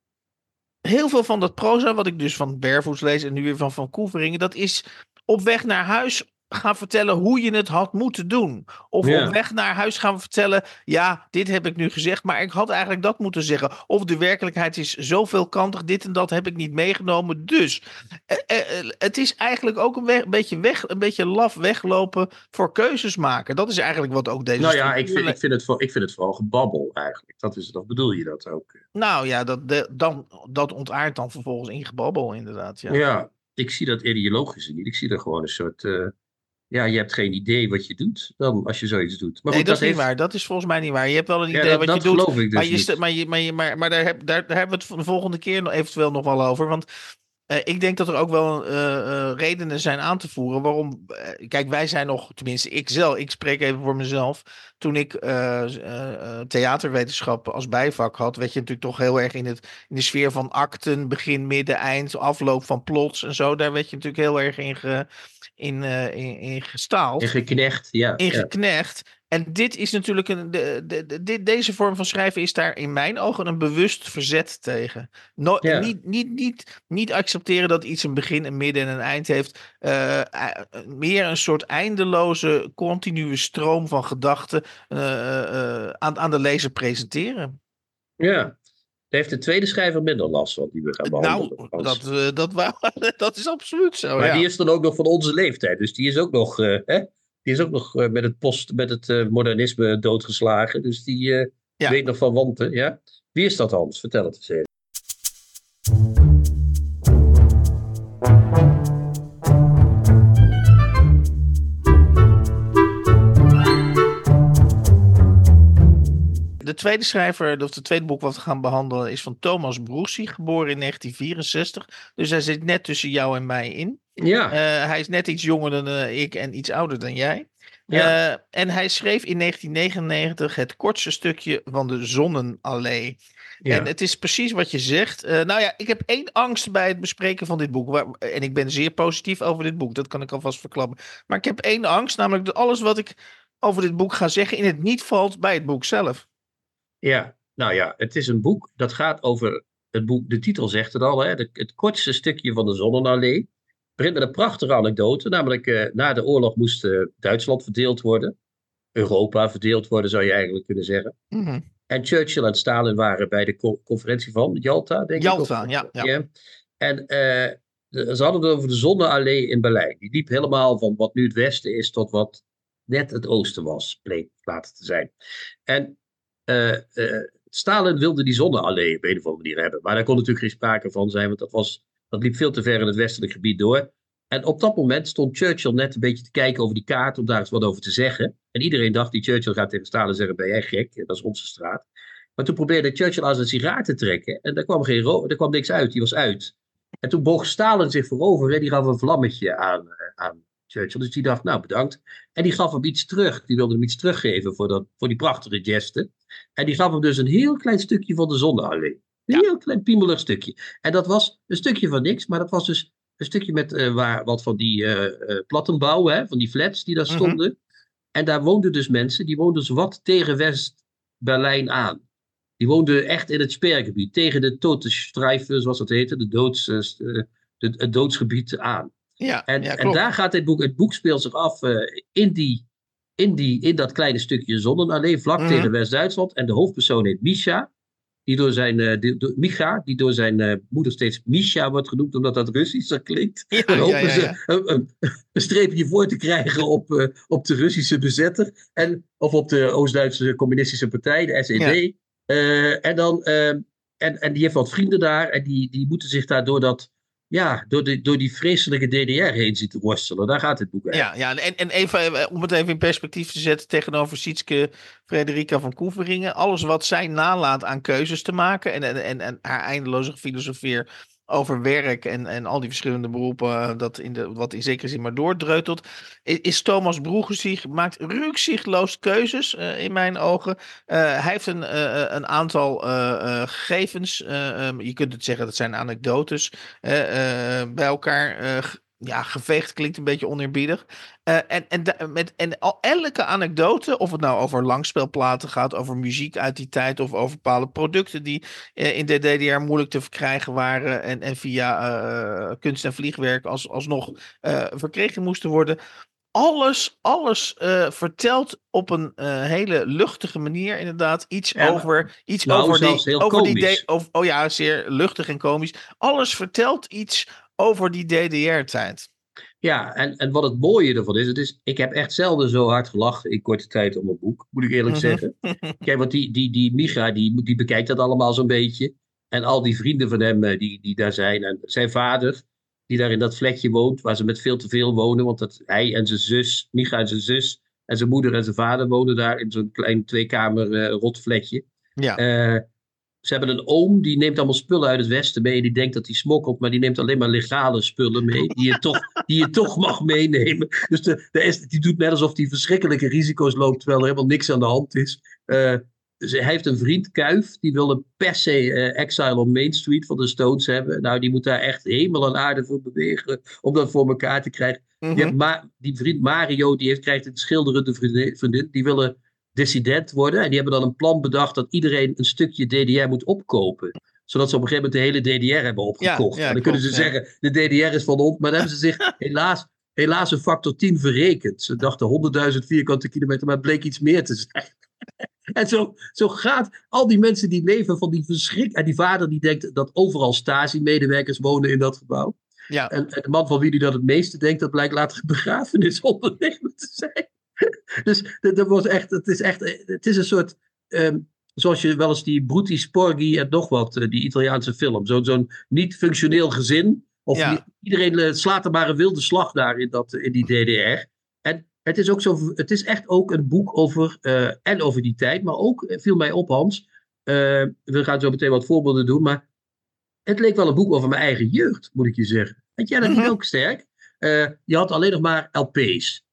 Heel veel van dat proza, wat ik dus van Barefoots lees en nu weer van Van Koeveringen, dat is op weg naar huis gaan vertellen hoe je het had moeten doen. Of Ja. op weg naar huis gaan vertellen, ja, dit heb ik nu gezegd, maar ik had eigenlijk dat moeten zeggen. Of de werkelijkheid is zoveelkantig, dit en dat heb ik niet meegenomen. Dus eh, eh, het is eigenlijk ook een, weg, een beetje weg, een beetje laf weglopen voor keuzes maken. Dat is eigenlijk wat ook deze Nou ja, ik structuur- vind, ik, vind het voor, ik vind het vooral gebabbel eigenlijk. Dat, is, dat bedoel je dat ook. Nou ja, dat, de, dan, dat ontaart dan vervolgens in gebabbel inderdaad. Ja. Ja. Ik zie dat ideologische niet. Ik zie er gewoon een soort... Uh, ja, je hebt geen idee wat je doet dan als je zoiets doet. Maar nee, goed, dat is niet heeft... waar. Dat is volgens mij niet waar. Je hebt wel een Ja, idee dat, wat dat je doet. geloof ik dus maar, je niet. st- maar, je, maar, je, maar, maar daar, heb, daar, daar hebben we het de volgende keer nog eventueel nog wel over. Want uh, ik denk dat er ook wel uh, uh, redenen zijn aan te voeren waarom... Uh, kijk, wij zijn nog, tenminste ik zelf, ik spreek even voor mezelf. Toen ik uh, uh, theaterwetenschap als bijvak had, werd je natuurlijk toch heel erg in, het, in de sfeer van acten, begin, midden, eind, afloop van plots en zo. Daar werd je natuurlijk heel erg in, ge, in, uh, in, in gestaald. In geknecht, ja. In ja. geknecht. En dit is natuurlijk een. De, de, de, de, deze vorm van schrijven is daar in mijn ogen een bewust verzet tegen. No, Ja. niet, niet, niet, niet accepteren dat iets een begin, een midden en een eind heeft. Uh, uh, meer een soort eindeloze, continue stroom van gedachten uh, uh, aan, aan de lezer presenteren. Ja. Daar heeft de tweede schrijver minder last van die we gaan behandelen. Nou, dat, uh, dat, wou, dat is absoluut zo. Maar ja. die is dan ook nog van onze leeftijd. Dus die is ook nog, uh, hè? Die is ook nog uh, met het, post, met het uh, modernisme doodgeslagen. Dus die uh, Ja. weet nog van wanten. Ja? Wie is dat, Hans? Vertel het eens even. De tweede schrijver, of het tweede boek wat we gaan behandelen, is van Thomas Broesie, geboren in negentien vierenzestig. Dus hij zit net tussen jou en mij in. Ja. Uh, hij is net iets jonger dan uh, ik en iets ouder dan jij. Ja. Uh, en hij schreef in negentien negenennegentig het kortste stukje van de Zonnenallee. Ja. En het is precies wat je zegt. Uh, nou ja, ik heb één angst bij het bespreken van dit boek. Waar, en ik ben zeer positief over dit boek. Dat kan ik alvast verklappen. Maar ik heb één angst, namelijk dat alles wat ik over dit boek ga zeggen in het niet valt bij het boek zelf. Ja, nou ja, het is een boek dat gaat over het boek. De titel zegt het al, hè, de, het kortste stukje van de Zonnenallee. Het begint met een prachtige anekdote, namelijk uh, na de oorlog moest uh, Duitsland verdeeld worden. Europa verdeeld worden, zou je eigenlijk kunnen zeggen. Mm-hmm. En Churchill en Stalin waren bij de co- conferentie van Jalta, denk Jalta, ik. Jalta, ja. ja. ja. En uh, de, ze hadden het over de Zonnenallee in Berlijn. Die liep helemaal van wat nu het westen is tot wat net het oosten was, bleek later te zijn. En uh, uh, Stalin wilde die Zonnenallee op een of andere manier hebben. Maar daar kon natuurlijk geen sprake van zijn, want dat, was, dat liep veel te ver in het westelijk gebied door. En op dat moment stond Churchill net een beetje te kijken over die kaart om daar eens wat over te zeggen. En iedereen dacht, die Churchill gaat tegen Stalin zeggen, ben jij gek? Dat is onze straat. Maar toen probeerde Churchill als een sigaar te trekken en daar kwam, geen ro- er kwam niks uit, die was uit. En toen boog Stalin zich voorover en die gaf een vlammetje aan, uh, aan Churchill. Dus die dacht, nou bedankt. En die gaf hem iets terug, die wilde hem iets teruggeven voor, dat, voor die prachtige geste. En die gaf hem dus een heel klein stukje van de Zonnenallee. Een heel klein piemelig stukje. En dat was een stukje van niks, maar dat was dus een stukje met uh, waar, wat van die uh, uh, plattenbouw, hè, van die flats die daar stonden. Mm-hmm. En daar woonden dus mensen, die woonden zowat tegen West-Berlijn aan. Die woonden echt in het Sperrgebied, tegen de Todesstreife, zoals dat heette, de doods, uh, de, het doodsgebied aan. Ja, en, ja, en daar gaat dit boek, het boek speelt zich af uh, in, die, in, die, in dat kleine stukje Zonnenallee, vlak mm-hmm. tegen West-Duitsland. En de hoofdpersoon heet Misha. Die door zijn, uh, die, door, Micha, die door zijn uh, moeder steeds Misha wordt genoemd, omdat dat Russischer klinkt. Ja, dan hopen ja, ja, ja. ze een, een, een streepje voor te krijgen op, uh, op de Russische bezetter. En, of op de Oost-Duitse Communistische Partij, de S E D. Ja. Uh, en, dan, uh, en, en die heeft wat vrienden daar. En die, die moeten zich daar door, dat, ja, door, de, door die vreselijke D D R heen zitten worstelen. Daar gaat het boek eigenlijk. Ja, ja en, en even, om het even in perspectief te zetten tegenover Sietske Frederica van Koeveringen. Alles wat zij nalaat aan keuzes te maken en, en, en, en haar eindeloze filosofeer over werk en, en al die verschillende beroepen, dat in de, wat in zekere zin maar doordreutelt, is, is Thomas Broegesieg, maakt rukzichtloos keuzes uh, in mijn ogen. Uh, hij heeft een, uh, een aantal uh, uh, gegevens, uh, um, je kunt het zeggen dat zijn anekdotes, uh, uh, bij elkaar uh, ja, geveegd klinkt een beetje oneerbiedig. Uh, en, en, da- met, en al elke anekdote, of het nou over langspeelplaten gaat, over muziek uit die tijd, of over bepaalde producten die uh, in de D D R moeilijk te verkrijgen waren en, en via uh, kunst en vliegwerk als, alsnog uh, verkregen moesten worden. Alles, alles uh, vertelt op een uh, hele luchtige manier inderdaad iets ja, over, iets nou, over die, heel over die komisch. de, over, oh ja, zeer luchtig en komisch. Alles vertelt iets over die D D R-tijd. Ja, en, en wat het mooie ervan is, het is, ik heb echt zelden zo hard gelachen in korte tijd om een boek, moet ik eerlijk mm-hmm. zeggen. Kijk, want die, die, die Micha, die, die bekijkt dat allemaal zo'n beetje. En al die vrienden van hem die, die daar zijn. En zijn vader, die daar in dat vlekje woont, waar ze met veel te veel wonen. Want dat, hij en zijn zus, Micha en zijn zus, en zijn moeder en zijn vader wonen daar in zo'n klein tweekamer uh, rotvlekje. Ja. Uh, Ze hebben een oom, die neemt allemaal spullen uit het westen mee. Die denkt dat hij smokkelt, maar die neemt alleen maar legale spullen mee. Die je toch, die je toch mag meenemen. Dus de, de, die doet net alsof hij verschrikkelijke risico's loopt, terwijl er helemaal niks aan de hand is. Uh, dus hij heeft een vriend, Kuif, die wil een per se uh, Exile on Main Street van de Stones hebben. Nou, die moet daar echt hemel en aarde voor bewegen om dat voor elkaar te krijgen. Mm-hmm. Je hebt Ma- die vriend Mario, die heeft, krijgt een schilderende vriendin, vriendin. Die willen dissident worden. En die hebben dan een plan bedacht dat iedereen een stukje D D R moet opkopen. Zodat ze op een gegeven moment de hele D D R hebben opgekocht. Ja, ja, en dan kunnen ze ja. zeggen, de D D R is van ons. Maar dan hebben ze zich helaas, helaas een factor tien verrekend. Ze dachten honderdduizend vierkante kilometer, maar het bleek iets meer te zijn. En zo, zo gaat al die mensen die leven van die verschrik. En die vader die denkt dat overal Stasi-medewerkers wonen in dat gebouw. Ja. En, en de man van wie die dat het meeste denkt, dat blijkt later begrafenisondernemer te zijn. Dus dat, dat was echt, het is echt, het is een soort, um, zoals je wel eens die Brutti Sporgi en nog wat, uh, die Italiaanse film, Zo, zo'n niet functioneel gezin, of ja. die, iedereen uh, slaat er maar een wilde slag daar in, dat, in die D D R. En het is ook zo, het is echt ook een boek over, uh, en over die tijd, maar ook, viel mij op Hans, uh, we gaan zo meteen wat voorbeelden doen, maar het leek wel een boek over mijn eigen jeugd, moet ik je zeggen. Weet jij dat mm-hmm. niet ook sterk? Uh, je had alleen nog maar L P's.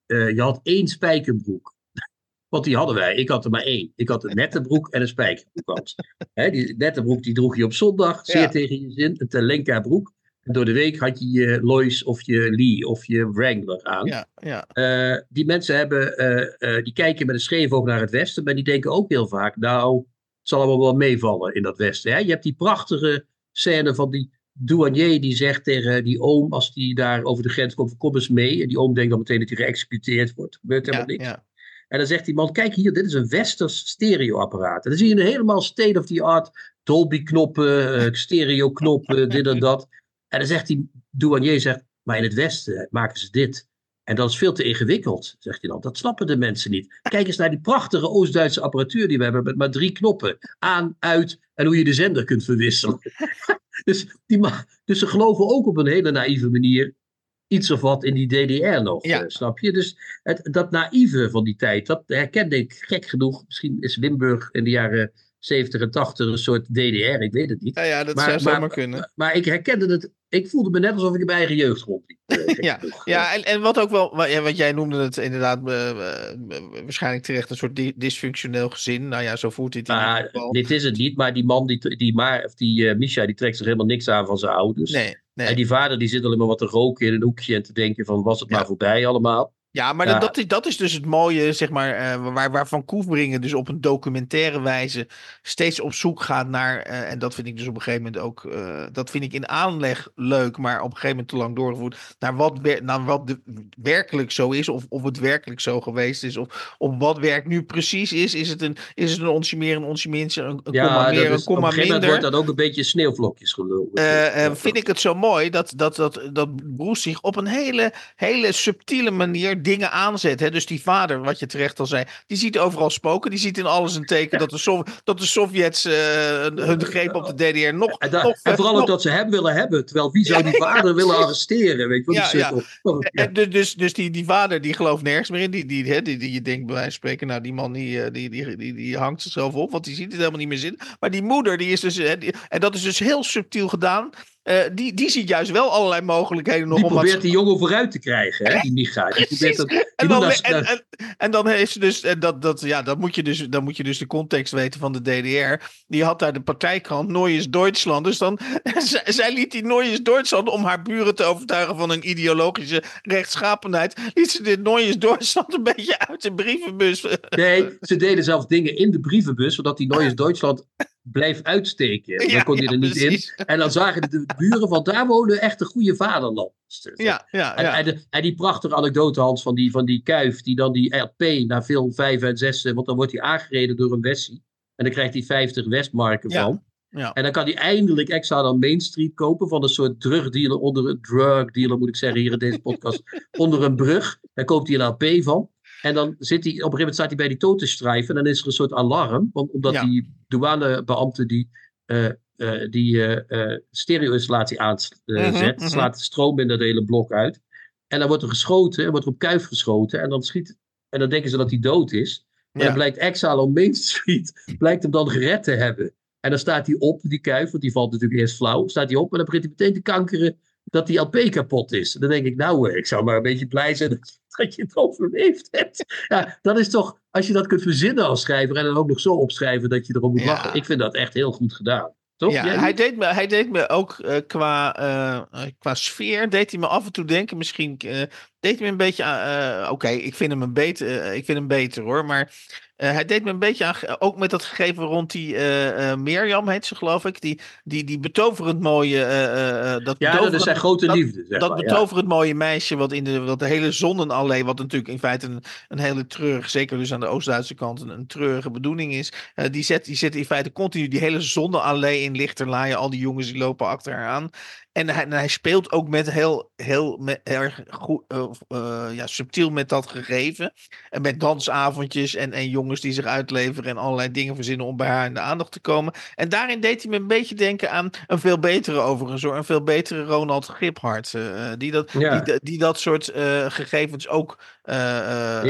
uh, je had één spijkerbroek. Want die hadden wij. Ik had er maar één. Ik had een nette broek en een spijkerbroek. Hè, die nette broek die droeg je op zondag, zeer ja. tegen je zin. Een Telenka broek. En door de week had je je Lois of je Lee of je Wrangler aan. Ja, ja. Uh, die mensen hebben, uh, uh, die kijken met een scheef oog naar het westen. Maar die denken ook heel vaak, nou, het zal allemaal wel meevallen in dat westen. Hè? Je hebt die prachtige scène van die douanier die zegt tegen die oom, als die daar over de grens komt, kom eens mee. En die oom denkt dan meteen dat hij geëxecuteerd wordt. Er gebeurt helemaal ja, niks. Ja. En dan zegt die man, kijk hier, dit is een westers stereoapparaat. En dan zie je een helemaal state of the art Dolby-knoppen, uh, stereo-knoppen, dit en dat. En dan zegt die douanier, zegt, maar in het westen maken ze dit. En dat is veel te ingewikkeld, zegt hij dan. Dat snappen de mensen niet. Kijk eens naar die prachtige Oost-Duitse apparatuur die we hebben, met maar drie knoppen. Aan, uit en hoe je de zender kunt verwisselen. dus, die ma- dus ze geloven ook op een hele naïeve manier iets of wat in die D D R nog, ja. uh, snap je? Dus het, dat naïeve van die tijd, dat herkende ik gek genoeg. Misschien is Limburg in de jaren zeventig en tachtig een soort D D R, ik weet het niet. Ja, ja dat maar, zou zomaar maar, kunnen. Maar, maar ik herkende het, ik voelde me net alsof ik in mijn eigen jeugd rondliep. Uh, ja, ja en, en wat ook wel, wat jij noemde het inderdaad uh, uh, waarschijnlijk terecht een soort di- dysfunctioneel gezin. Nou ja, zo voelt dit in ieder geval. Dit is het niet, maar die man, die, die, maar, of die uh, Misha, die trekt zich helemaal niks aan van zijn ouders. Nee, nee. En die vader die zit alleen maar wat te roken in een hoekje en te denken van, was het ja. maar voorbij allemaal. Ja, maar ja. Dat, is, dat is dus het mooie, zeg maar, uh, waar, waar Van Koevbringen dus op een documentaire wijze steeds op zoek gaat naar, uh, en dat vind ik dus op een gegeven moment ook, uh, dat vind ik in aanleg leuk, maar op een gegeven moment te lang doorgevoerd, naar wat, naar wat de, werkelijk zo is, of, of het werkelijk zo geweest is, of, of wat werk nu precies is. Is het een, is het een onsje meer, een onsje minder, een, een ja, komma meer, is, een komma minder? Op een gegeven moment wordt dat ook een beetje sneeuwvlokjes gelul. Uh, uh, vind ik het zo mooi dat, dat, dat, dat Bruce zich op een hele, hele subtiele manier dingen aanzet. Hè? Dus die vader, wat je terecht al zei, die ziet overal spoken. Die ziet in alles een teken dat de, Sov- dat de Sovjets uh, hun greep op de D D R nog... En, da- nog en vooral nog... ook dat ze hem willen hebben. Terwijl wie zou die vader ja, willen arresteren? Weet je, ja, die ja. Oh, ja. En dus dus, dus die, die vader die gelooft nergens meer in. Die, die, hè, die, die je denkt bij wijze van spreken, nou die man die, die, die, die, die hangt zichzelf op. Want die ziet het helemaal niet meer zitten. Maar die moeder, die is dus... Hè, die, en dat is dus heel subtiel gedaan. Uh, die, die ziet juist wel allerlei mogelijkheden nog. Die om probeert wat... die jongen vooruit te krijgen, hè? Die Micha. Die probeert dat, die en, dan, dat, en, en, en dan heeft ze dus, en dat, dat, ja, dan moet je dus, dan moet je dus de context weten van de D D R. Die had daar de partijkrant Neues Deutschland. Dus dan, zij, zij liet die Neues Deutschland, om haar buren te overtuigen van een ideologische rechtschapenheid, liet ze dit Neues Deutschland een beetje uit de brievenbus. Nee, ze deden zelfs dingen in de brievenbus, zodat die Neues Deutschland bleef uitsteken. Dan ja, kon hij ja, er niet precies. in. En dan zagen de, de buren van daar wonen echt een goede vaderland. Ja, ja, en, ja. En, de, en die prachtige anekdote, Hans, van die, van die kuif, die dan die L P na veel vijf en zes, want dan wordt hij aangereden door een Wessie. En dan krijgt hij vijftig Westmarken ja. van. Ja. En dan kan hij eindelijk extra dan Main Street kopen van een soort drugdealer onder een drug dealer, moet ik zeggen, hier in deze podcast, onder een brug. Daar koopt hij een L P van. En dan zit hij, op een gegeven moment staat hij bij die totenstrijf en dan is er een soort alarm, want, omdat ja. die douanebeambte die, uh, uh, die uh, uh, stereo-installatie aanzet, uh, uh-huh, uh-huh. slaat de stroom in dat hele blok uit. En dan wordt er geschoten, en wordt er op kuif geschoten en dan schiet, en dan denken ze dat hij dood is. En ja. dan blijkt Exile on Main Street, blijkt hem dan gered te hebben. En dan staat hij op, die kuif, want die valt natuurlijk eerst flauw, staat hij op en dan begint hij meteen te kankeren dat die L P kapot is. En dan denk ik, nou, ik zou maar een beetje blij zijn dat, dat je het overleefd hebt. Ja, dat is toch, als je dat kunt verzinnen als schrijver en dan ook nog zo opschrijven dat je erop moet ja. lachen. Ik vind dat echt heel goed gedaan. Toch? Ja, hij deed, me, hij deed me ook uh, qua, uh, qua sfeer, deed hij me af en toe denken, misschien uh, deed hij me een beetje aan, uh, oké, okay, ik vind hem een beter, uh, ik vind hem beter hoor, maar uh, hij deed me een beetje aan, ook met dat gegeven rond die uh, uh, Mirjam heet ze geloof ik, die, die, die betoverend mooie, uh, uh, dat ja, dat is zijn grote dat, liefde. Zeg dat maar, betoverend ja. mooie meisje, wat in de, wat de hele Zondenallee, wat natuurlijk in feite een, een hele treurige, zeker dus aan de Oost-Duitse kant, een, een treurige bedoeling is, uh, die, zet, die zet in feite continu die hele Zondenallee in lichterlaaien, al die jongens die lopen achter haar aan. En hij, en hij speelt ook met heel, heel, met, heel erg goed, uh, uh, ja, subtiel met dat gegeven. En met dansavondjes en, en jongens die zich uitleveren en allerlei dingen verzinnen om bij haar in de aandacht te komen. En daarin deed hij me een beetje denken aan een veel betere overigens hoor. Een veel betere Ronald Giphart. Uh, die, dat, ja. die, die dat soort uh, gegevens ook uh, uh, ja.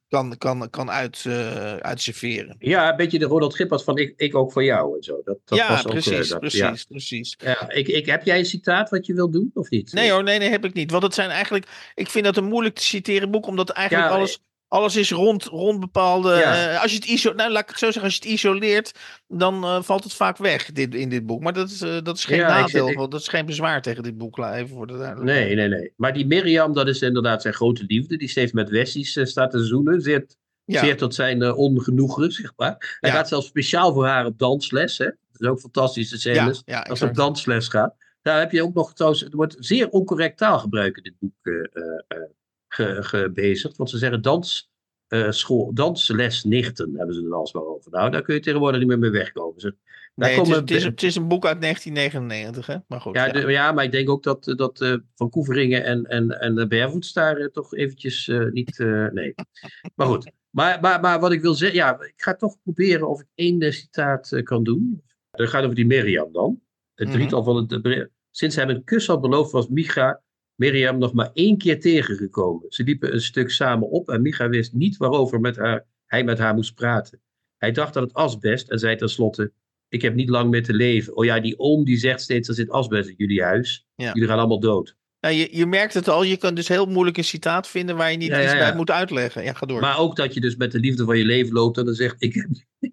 kan, kan, kan uit, uh, uitserveren. Ja, een beetje de Ronald Gippert van ik, ik ook voor jou en zo. Dat, dat ja, was precies, ook, uh, dat, precies, ja. precies. Ja, ik, ik, heb jij een citaat wat je wilt doen, of niet? Nee hoor, nee, nee, heb ik niet. Want het zijn eigenlijk, ik vind dat een moeilijk te citeren boek, omdat eigenlijk ja, alles, alles is rond, rond bepaalde... Ja. Uh, als je het iso, nou, laat ik het zo zeggen, als je het isoleert, dan uh, valt het vaak weg dit, in dit boek. Maar dat is, uh, dat is geen ja, nadeel, ik, ik, dat is geen bezwaar tegen dit boek, even voor de duidelijkheid. Nee, nee, nee. Maar die Mirjam, dat is inderdaad zijn grote liefde. Die steeds met Westies uh, staat te zoenen. Zeer, ja. zeer tot zijn uh, ongenoegen, zeg maar. Hij ja. gaat zelfs speciaal voor haar op dansles. Hè? Dat is ook fantastische scènes. Ja, ja, als ze op dansles gaat. Daar heb je ook nog trouwens, er wordt zeer oncorrect taalgebruik in dit boek uh, uh, ge, gebezigd. Want ze zeggen dans, uh, school, dansles nichten, hebben ze er alsmaar over. Nou, daar kun je tegenwoordig niet meer mee wegkomen. Ze, nee, het is, het, is, het is een boek uit negentien negenennegentig, hè? Maar goed. Ja, ja. De, ja, maar ik denk ook dat, dat uh, Van Koeveringen en, en, en Bervoets daar uh, toch eventjes uh, niet... Uh, nee, maar goed. Maar, maar, maar wat ik wil zeggen, ja, ik ga toch proberen of ik één uh, citaat uh, kan doen. Dat gaat over die Mirjam dan. Het drietal van het... Uh, sinds hij een kus had beloofd was Micha Mirjam nog maar één keer tegengekomen. Ze liepen een stuk samen op en Micha wist niet waarover met haar, hij met haar moest praten. Hij dacht aan het asbest en zei tenslotte... Ik heb niet lang meer te leven. Oh ja, die oom die zegt steeds, er zit asbest in jullie huis. Ja. Jullie gaan allemaal dood. Nou, je, je merkt het al, je kan dus heel moeilijk een citaat vinden waar je niet ja, iets ja, ja. bij moet uitleggen. Ja, ga door. Maar ook dat je dus met de liefde van je leven loopt en dan zegt, ik heb, ik,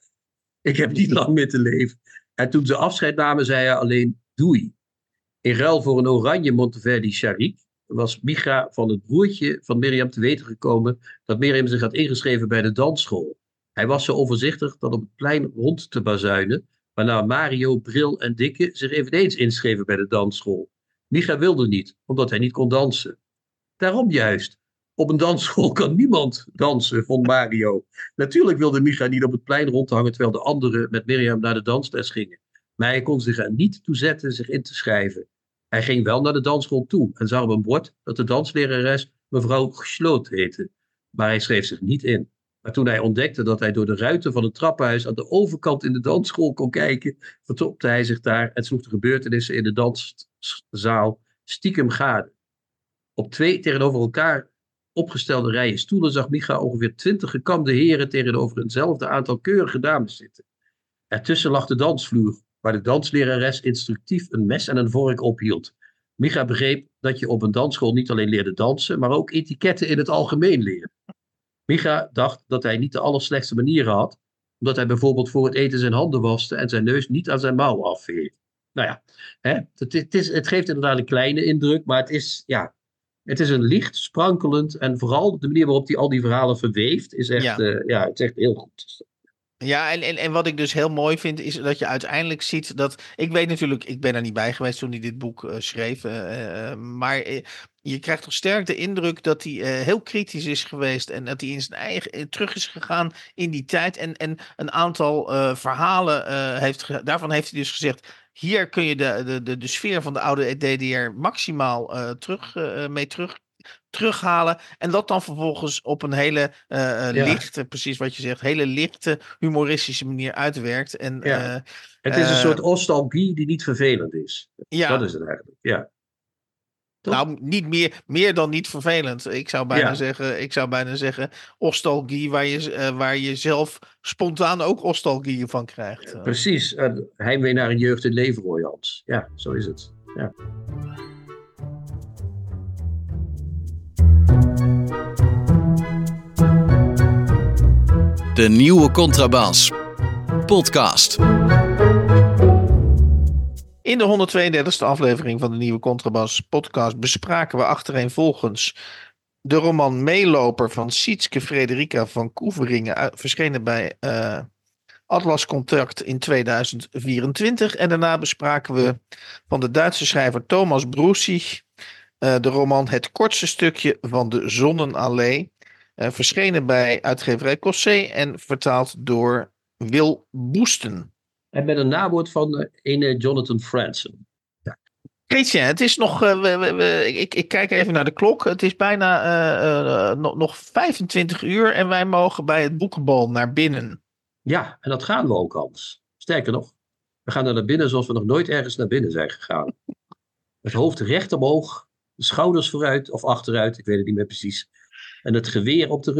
ik heb niet lang meer te leven. En toen ze afscheid namen, zei hij alleen doei. In ruil voor een oranje Monteverdi Charik was Micha van het broertje van Mirjam te weten gekomen dat Mirjam zich had ingeschreven bij de dansschool. Hij was zo onvoorzichtig dat op het plein rond te bazuinen, waarna Mario, Bril en Dikke zich eveneens inschreven bij de dansschool. Micha wilde niet, omdat hij niet kon dansen. Daarom juist. Op een dansschool kan niemand dansen, vond Mario. Natuurlijk wilde Micha niet op het plein rondhangen, terwijl de anderen met Mirjam naar de dansles gingen. Maar hij kon zich er niet toe zetten zich in te schrijven. Hij ging wel naar de dansschool toe en zag op een bord dat de danslerares mevrouw Gesloot heette. Maar hij schreef zich niet in. Maar toen hij ontdekte dat hij door de ruiten van het trappenhuis aan de overkant in de dansschool kon kijken, vertopte hij zich daar en sloeg de gebeurtenissen in de danszaal stiekem gade. Op twee tegenover elkaar opgestelde rijen stoelen zag Micha ongeveer twintig gekamde heren tegenover eenzelfde aantal keurige dames zitten. Ertussen lag de dansvloer, waar de danslerares instructief een mes en een vork ophield. Micha begreep dat je op een dansschool niet alleen leerde dansen, maar ook etiketten in het algemeen leerde. Micha dacht dat hij niet de allerslechtste manieren had, omdat hij bijvoorbeeld voor het eten zijn handen waste en zijn neus niet aan zijn mouw afveeg. Nou ja, hè, het, het, is, het geeft inderdaad een kleine indruk, maar het is, ja, het is een licht, sprankelend en vooral de manier waarop hij al die verhalen verweeft, is echt, ja. Uh, ja, het is echt heel goed. Ja, en, en, en wat ik dus heel mooi vind, is dat je uiteindelijk ziet dat... Ik weet natuurlijk, ik ben er niet bij geweest toen hij dit boek uh, schreef. Uh, uh, maar uh, je krijgt toch sterk de indruk dat hij uh, heel kritisch is geweest. En dat hij in zijn eigen uh, terug is gegaan in die tijd. En, en een aantal uh, verhalen uh, heeft... Ge- daarvan heeft hij dus gezegd... Hier kun je de, de, de, de sfeer van de oude D D R maximaal uh, terug, uh, mee terug... terughalen en dat dan vervolgens op een hele uh, ja. lichte, precies wat je zegt, hele lichte humoristische manier uitwerkt. En, ja. uh, het is een uh, soort nostalgie die niet vervelend is. Ja. Dat is het eigenlijk, ja. Toch? Nou, niet meer, meer dan niet vervelend. Ik zou bijna, ja. zeggen, ik zou bijna zeggen nostalgie waar je, uh, waar je zelf spontaan ook nostalgie van krijgt. Uh. Precies, uh, heimwee naar een jeugd in Leeuwenhooi, Hans. Ja, zo is het. Ja. De Nieuwe Contrabas podcast. In de honderdtweeëndertigste aflevering van de Nieuwe Contrabas podcast bespraken we achtereenvolgens de roman Meeloper van Sietske Frederika van Koeveringen, verschenen bij uh, Atlas Contact in tweeduizend vierentwintig. En daarna bespraken we van de Duitse schrijver Thomas Brussig uh, de roman Het kortste stukje van de Zonnenallee. Uh, verschenen bij uitgeverij Cossé en vertaald door Wil Boesten. En met een nawoord van uh, ene Jonathan Franzen. Ja. Chrétien, het is nog... Uh, we, we, we, ik, ik kijk even naar de klok. Het is bijna uh, uh, nog, nog vijfentwintig uur en wij mogen bij het boekenbal naar binnen. Ja, en dat gaan we ook, Hans. Sterker nog, we gaan er naar binnen zoals we nog nooit ergens naar binnen zijn gegaan. Het hoofd recht omhoog, de schouders vooruit of achteruit, ik weet het niet meer precies. En het geweer op de rug.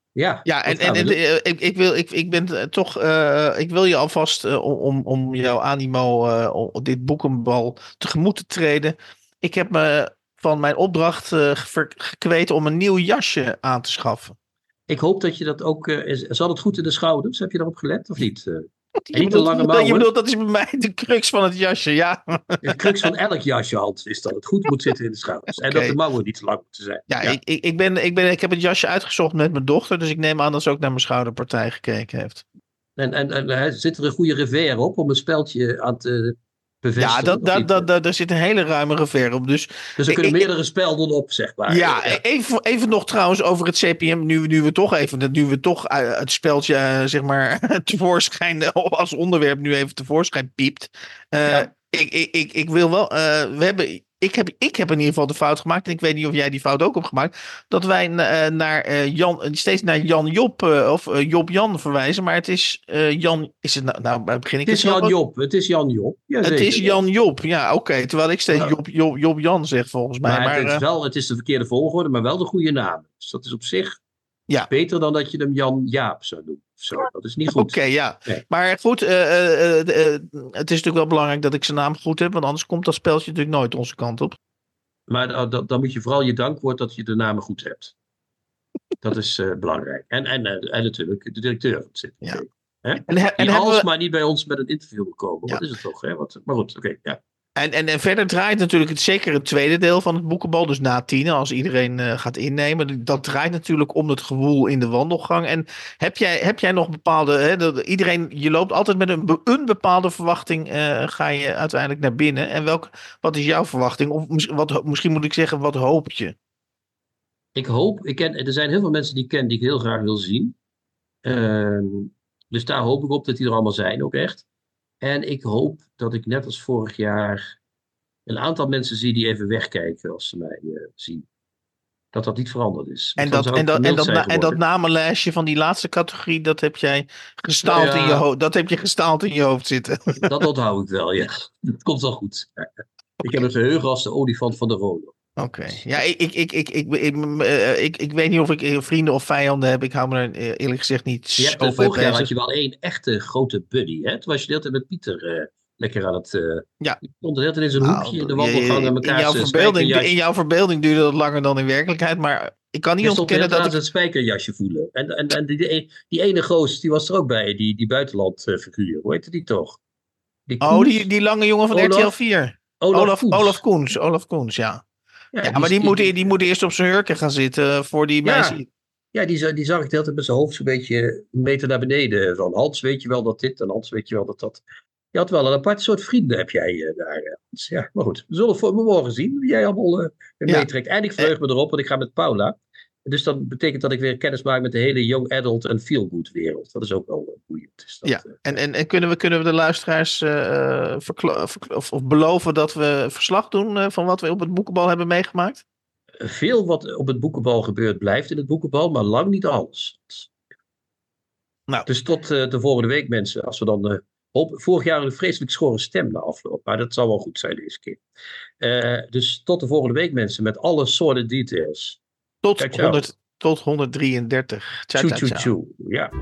Ja, Ja, en, en, en uh, ik, ik, wil, ik, ik ben uh, toch, uh, ik wil je alvast uh, om, om jouw animo, uh, om dit boekenbal tegemoet te treden. Ik heb me van mijn opdracht uh, gekweten om een nieuw jasje aan te schaffen. Ik hoop dat je dat ook, uh, is, zat het goed in de schouders? Heb je daarop gelet of niet? Uh, je, niet bedoelt, lange mouwen. je bedoelt, dat is bij mij de crux van het jasje, ja. De crux van elk jasje, Hans, is dat het goed moet zitten in de schouders. Okay. En dat de mouwen niet te lang moeten zijn. Ja, ja. Ik, ik, ik, ben, ik, ben, ik heb het jasje uitgezocht met mijn dochter, dus ik neem aan dat ze ook naar mijn schouderpartij gekeken heeft. En, en, en, en zit er een goede revers op om een speldje aan te bevestigen? Ja, dat, dat, dat, dat, daar zit een hele ruime revers op. Dus, dus er kunnen ik, meerdere spelden op, zeg maar. Ja, ja. Even, even nog trouwens over het C P M. Nu, nu we toch even nu we toch het speldje, uh, zeg maar, tevoorschijn als onderwerp nu even tevoorschijn piept. Uh, ja. ik, ik, ik, ik wil wel, uh, we hebben... Ik heb, ik heb in ieder geval de fout gemaakt, en ik weet niet of jij die fout ook hebt gemaakt, dat wij uh, naar uh, Jan, steeds naar Jan Job uh, of uh, Job Jan verwijzen, maar het is uh, Jan, is het nou, nou begin ik het is het Jan Job, het is Jan Job. Ja, het zeker. is Jan Job, ja oké, okay. Terwijl ik steeds ja. Job, Job, Job Jan zeg volgens mij. Maar, maar het, is uh, wel, het is de verkeerde volgorde, maar wel de goede naam. Dus dat is op zich ja. beter dan dat je hem Jan Jaap zou doen. Zo, dat is niet goed. Oké, okay, ja. Nee. Maar goed, uh, uh, uh, uh, het is natuurlijk wel belangrijk dat ik zijn naam goed heb, want anders komt dat speltje natuurlijk nooit onze kant op. Maar dan, dan moet je vooral je dankwoord dat je de namen goed hebt. Dat is uh, belangrijk. En, en, en natuurlijk de directeur zit. Ja. Hè? En, he, en die als we... maar niet bij ons met een interview wil komen. Ja. Wat is het toch? Hè? Wat, maar goed, oké. Okay, ja. En, en, en verder draait natuurlijk het, zeker het tweede deel van het boekenbal. Dus na tienen, als iedereen uh, gaat innemen. Dat draait natuurlijk om het gewoel in de wandelgang. En heb jij, heb jij nog bepaalde... Hè, de, iedereen, je loopt altijd met een, een bepaalde verwachting. Uh, ga je uiteindelijk naar binnen. En welk, wat is jouw verwachting? Of wat, misschien moet ik zeggen, wat hoop je? Ik hoop... Ik ken, er zijn heel veel mensen die ik ken die ik heel graag wil zien. Uh, dus daar hoop ik op dat die er allemaal zijn, ook echt. En ik hoop dat ik net als vorig jaar een aantal mensen zie die even wegkijken als ze mij uh, zien. Dat dat niet veranderd is. En dat, en, dat, en, dat na, en dat namenlijstje van die laatste categorie, dat heb jij gestaald, nou ja, in, je ho- dat heb je gestaald in je hoofd zitten. Dat onthoud ik wel, ja. Dat komt wel goed. Ik heb een geheugen als de olifant van de Rode. Oké. Okay. Ja, ik, ik, ik, ik, ik, ik, ik, ik weet niet of ik vrienden of vijanden heb. Ik hou me er eerlijk gezegd niet je hebt, zo vorig jaar had je wel één echte grote buddy. Hè? Toen was je de hele tijd met Pieter uh, lekker aan het... Uh, ja. Je stond de hele tijd in zijn hoekje nou, in de wandelgang. En in, jouw verbeelding, in jouw verbeelding duurde dat langer dan in werkelijkheid. Maar ik kan niet je ontkennen dat... Je ik... stond het spijkerjasje voelen. En, en, en die, die, die ene goos, die was er ook bij. Die, die buitenlandfiguur. Hoe heette die toch? Die oh, die, die lange jongen van Olaf, R T L vier. Olaf, Olaf, Koens. Olaf Koens. Olaf Koens, ja. Ja, ja, maar die, die, moet, die moet eerst op zijn hurken gaan zitten voor die ja, mensen. Ja, die, die zag ik de hele tijd met zijn hoofd zo'n beetje een meter naar beneden. Van Hans, weet je wel dat dit en Hans, weet je wel dat dat. Je had wel een apart soort vrienden heb jij uh, daar. Hans. Ja, maar goed, we zullen voor morgen zien wie jij allemaal uh, meetrekt. Ja. En ik verheug me erop, want ik ga met Paula. Dus dat betekent dat ik weer kennis maak met de hele young adult en feel-good wereld. Dat is ook wel uh, boeiend. Dus dat, ja, uh, en, en, en kunnen, we, kunnen we de luisteraars uh, verkla- verkla- of, of beloven dat we verslag doen uh, van wat we op het boekenbal hebben meegemaakt? Veel wat op het boekenbal gebeurt blijft in het boekenbal, maar lang niet alles. Nou. Dus tot uh, de volgende week mensen. Als we dan uh, op, vorig jaar een vreselijk schorre stem na afloop. Maar dat zal wel goed zijn deze keer. Uh, dus tot de volgende week mensen met alle soorten details. Tot, ciao, ciao. honderd, tot honderddrieëndertig. Ciao, ciao, ciao. Ciao, ja.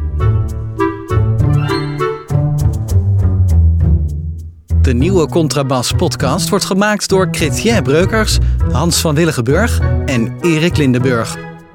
De nieuwe Contrabas podcast wordt gemaakt door Chrétien Breukers, Hans van Willigenburg en Erik Lindenburg.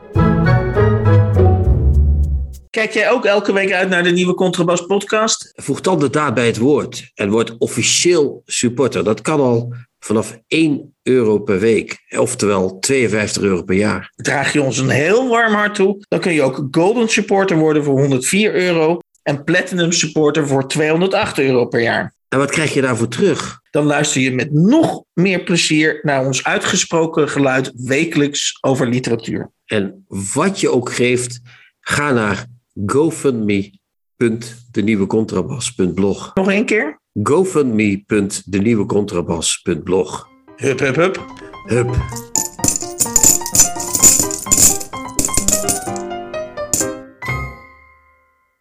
Kijk jij ook elke week uit naar de nieuwe Contrabas podcast? Voeg dan de daad bij het woord en word officieel supporter. Dat kan al vanaf één euro per week, oftewel tweeënvijftig euro per jaar. Draag je ons een heel warm hart toe, dan kun je ook Golden Supporter worden voor honderdvier euro en Platinum Supporter voor tweehonderdacht euro per jaar. En wat krijg je daarvoor terug? Dan luister je met nog meer plezier naar ons uitgesproken geluid wekelijks over literatuur. En wat je ook geeft, ga naar gofundme punt de nieuwe contrabas punt blog. Nog één keer? gofundme punt de nieuwe contrabas punt blog. Hup, hup, hup. Hup.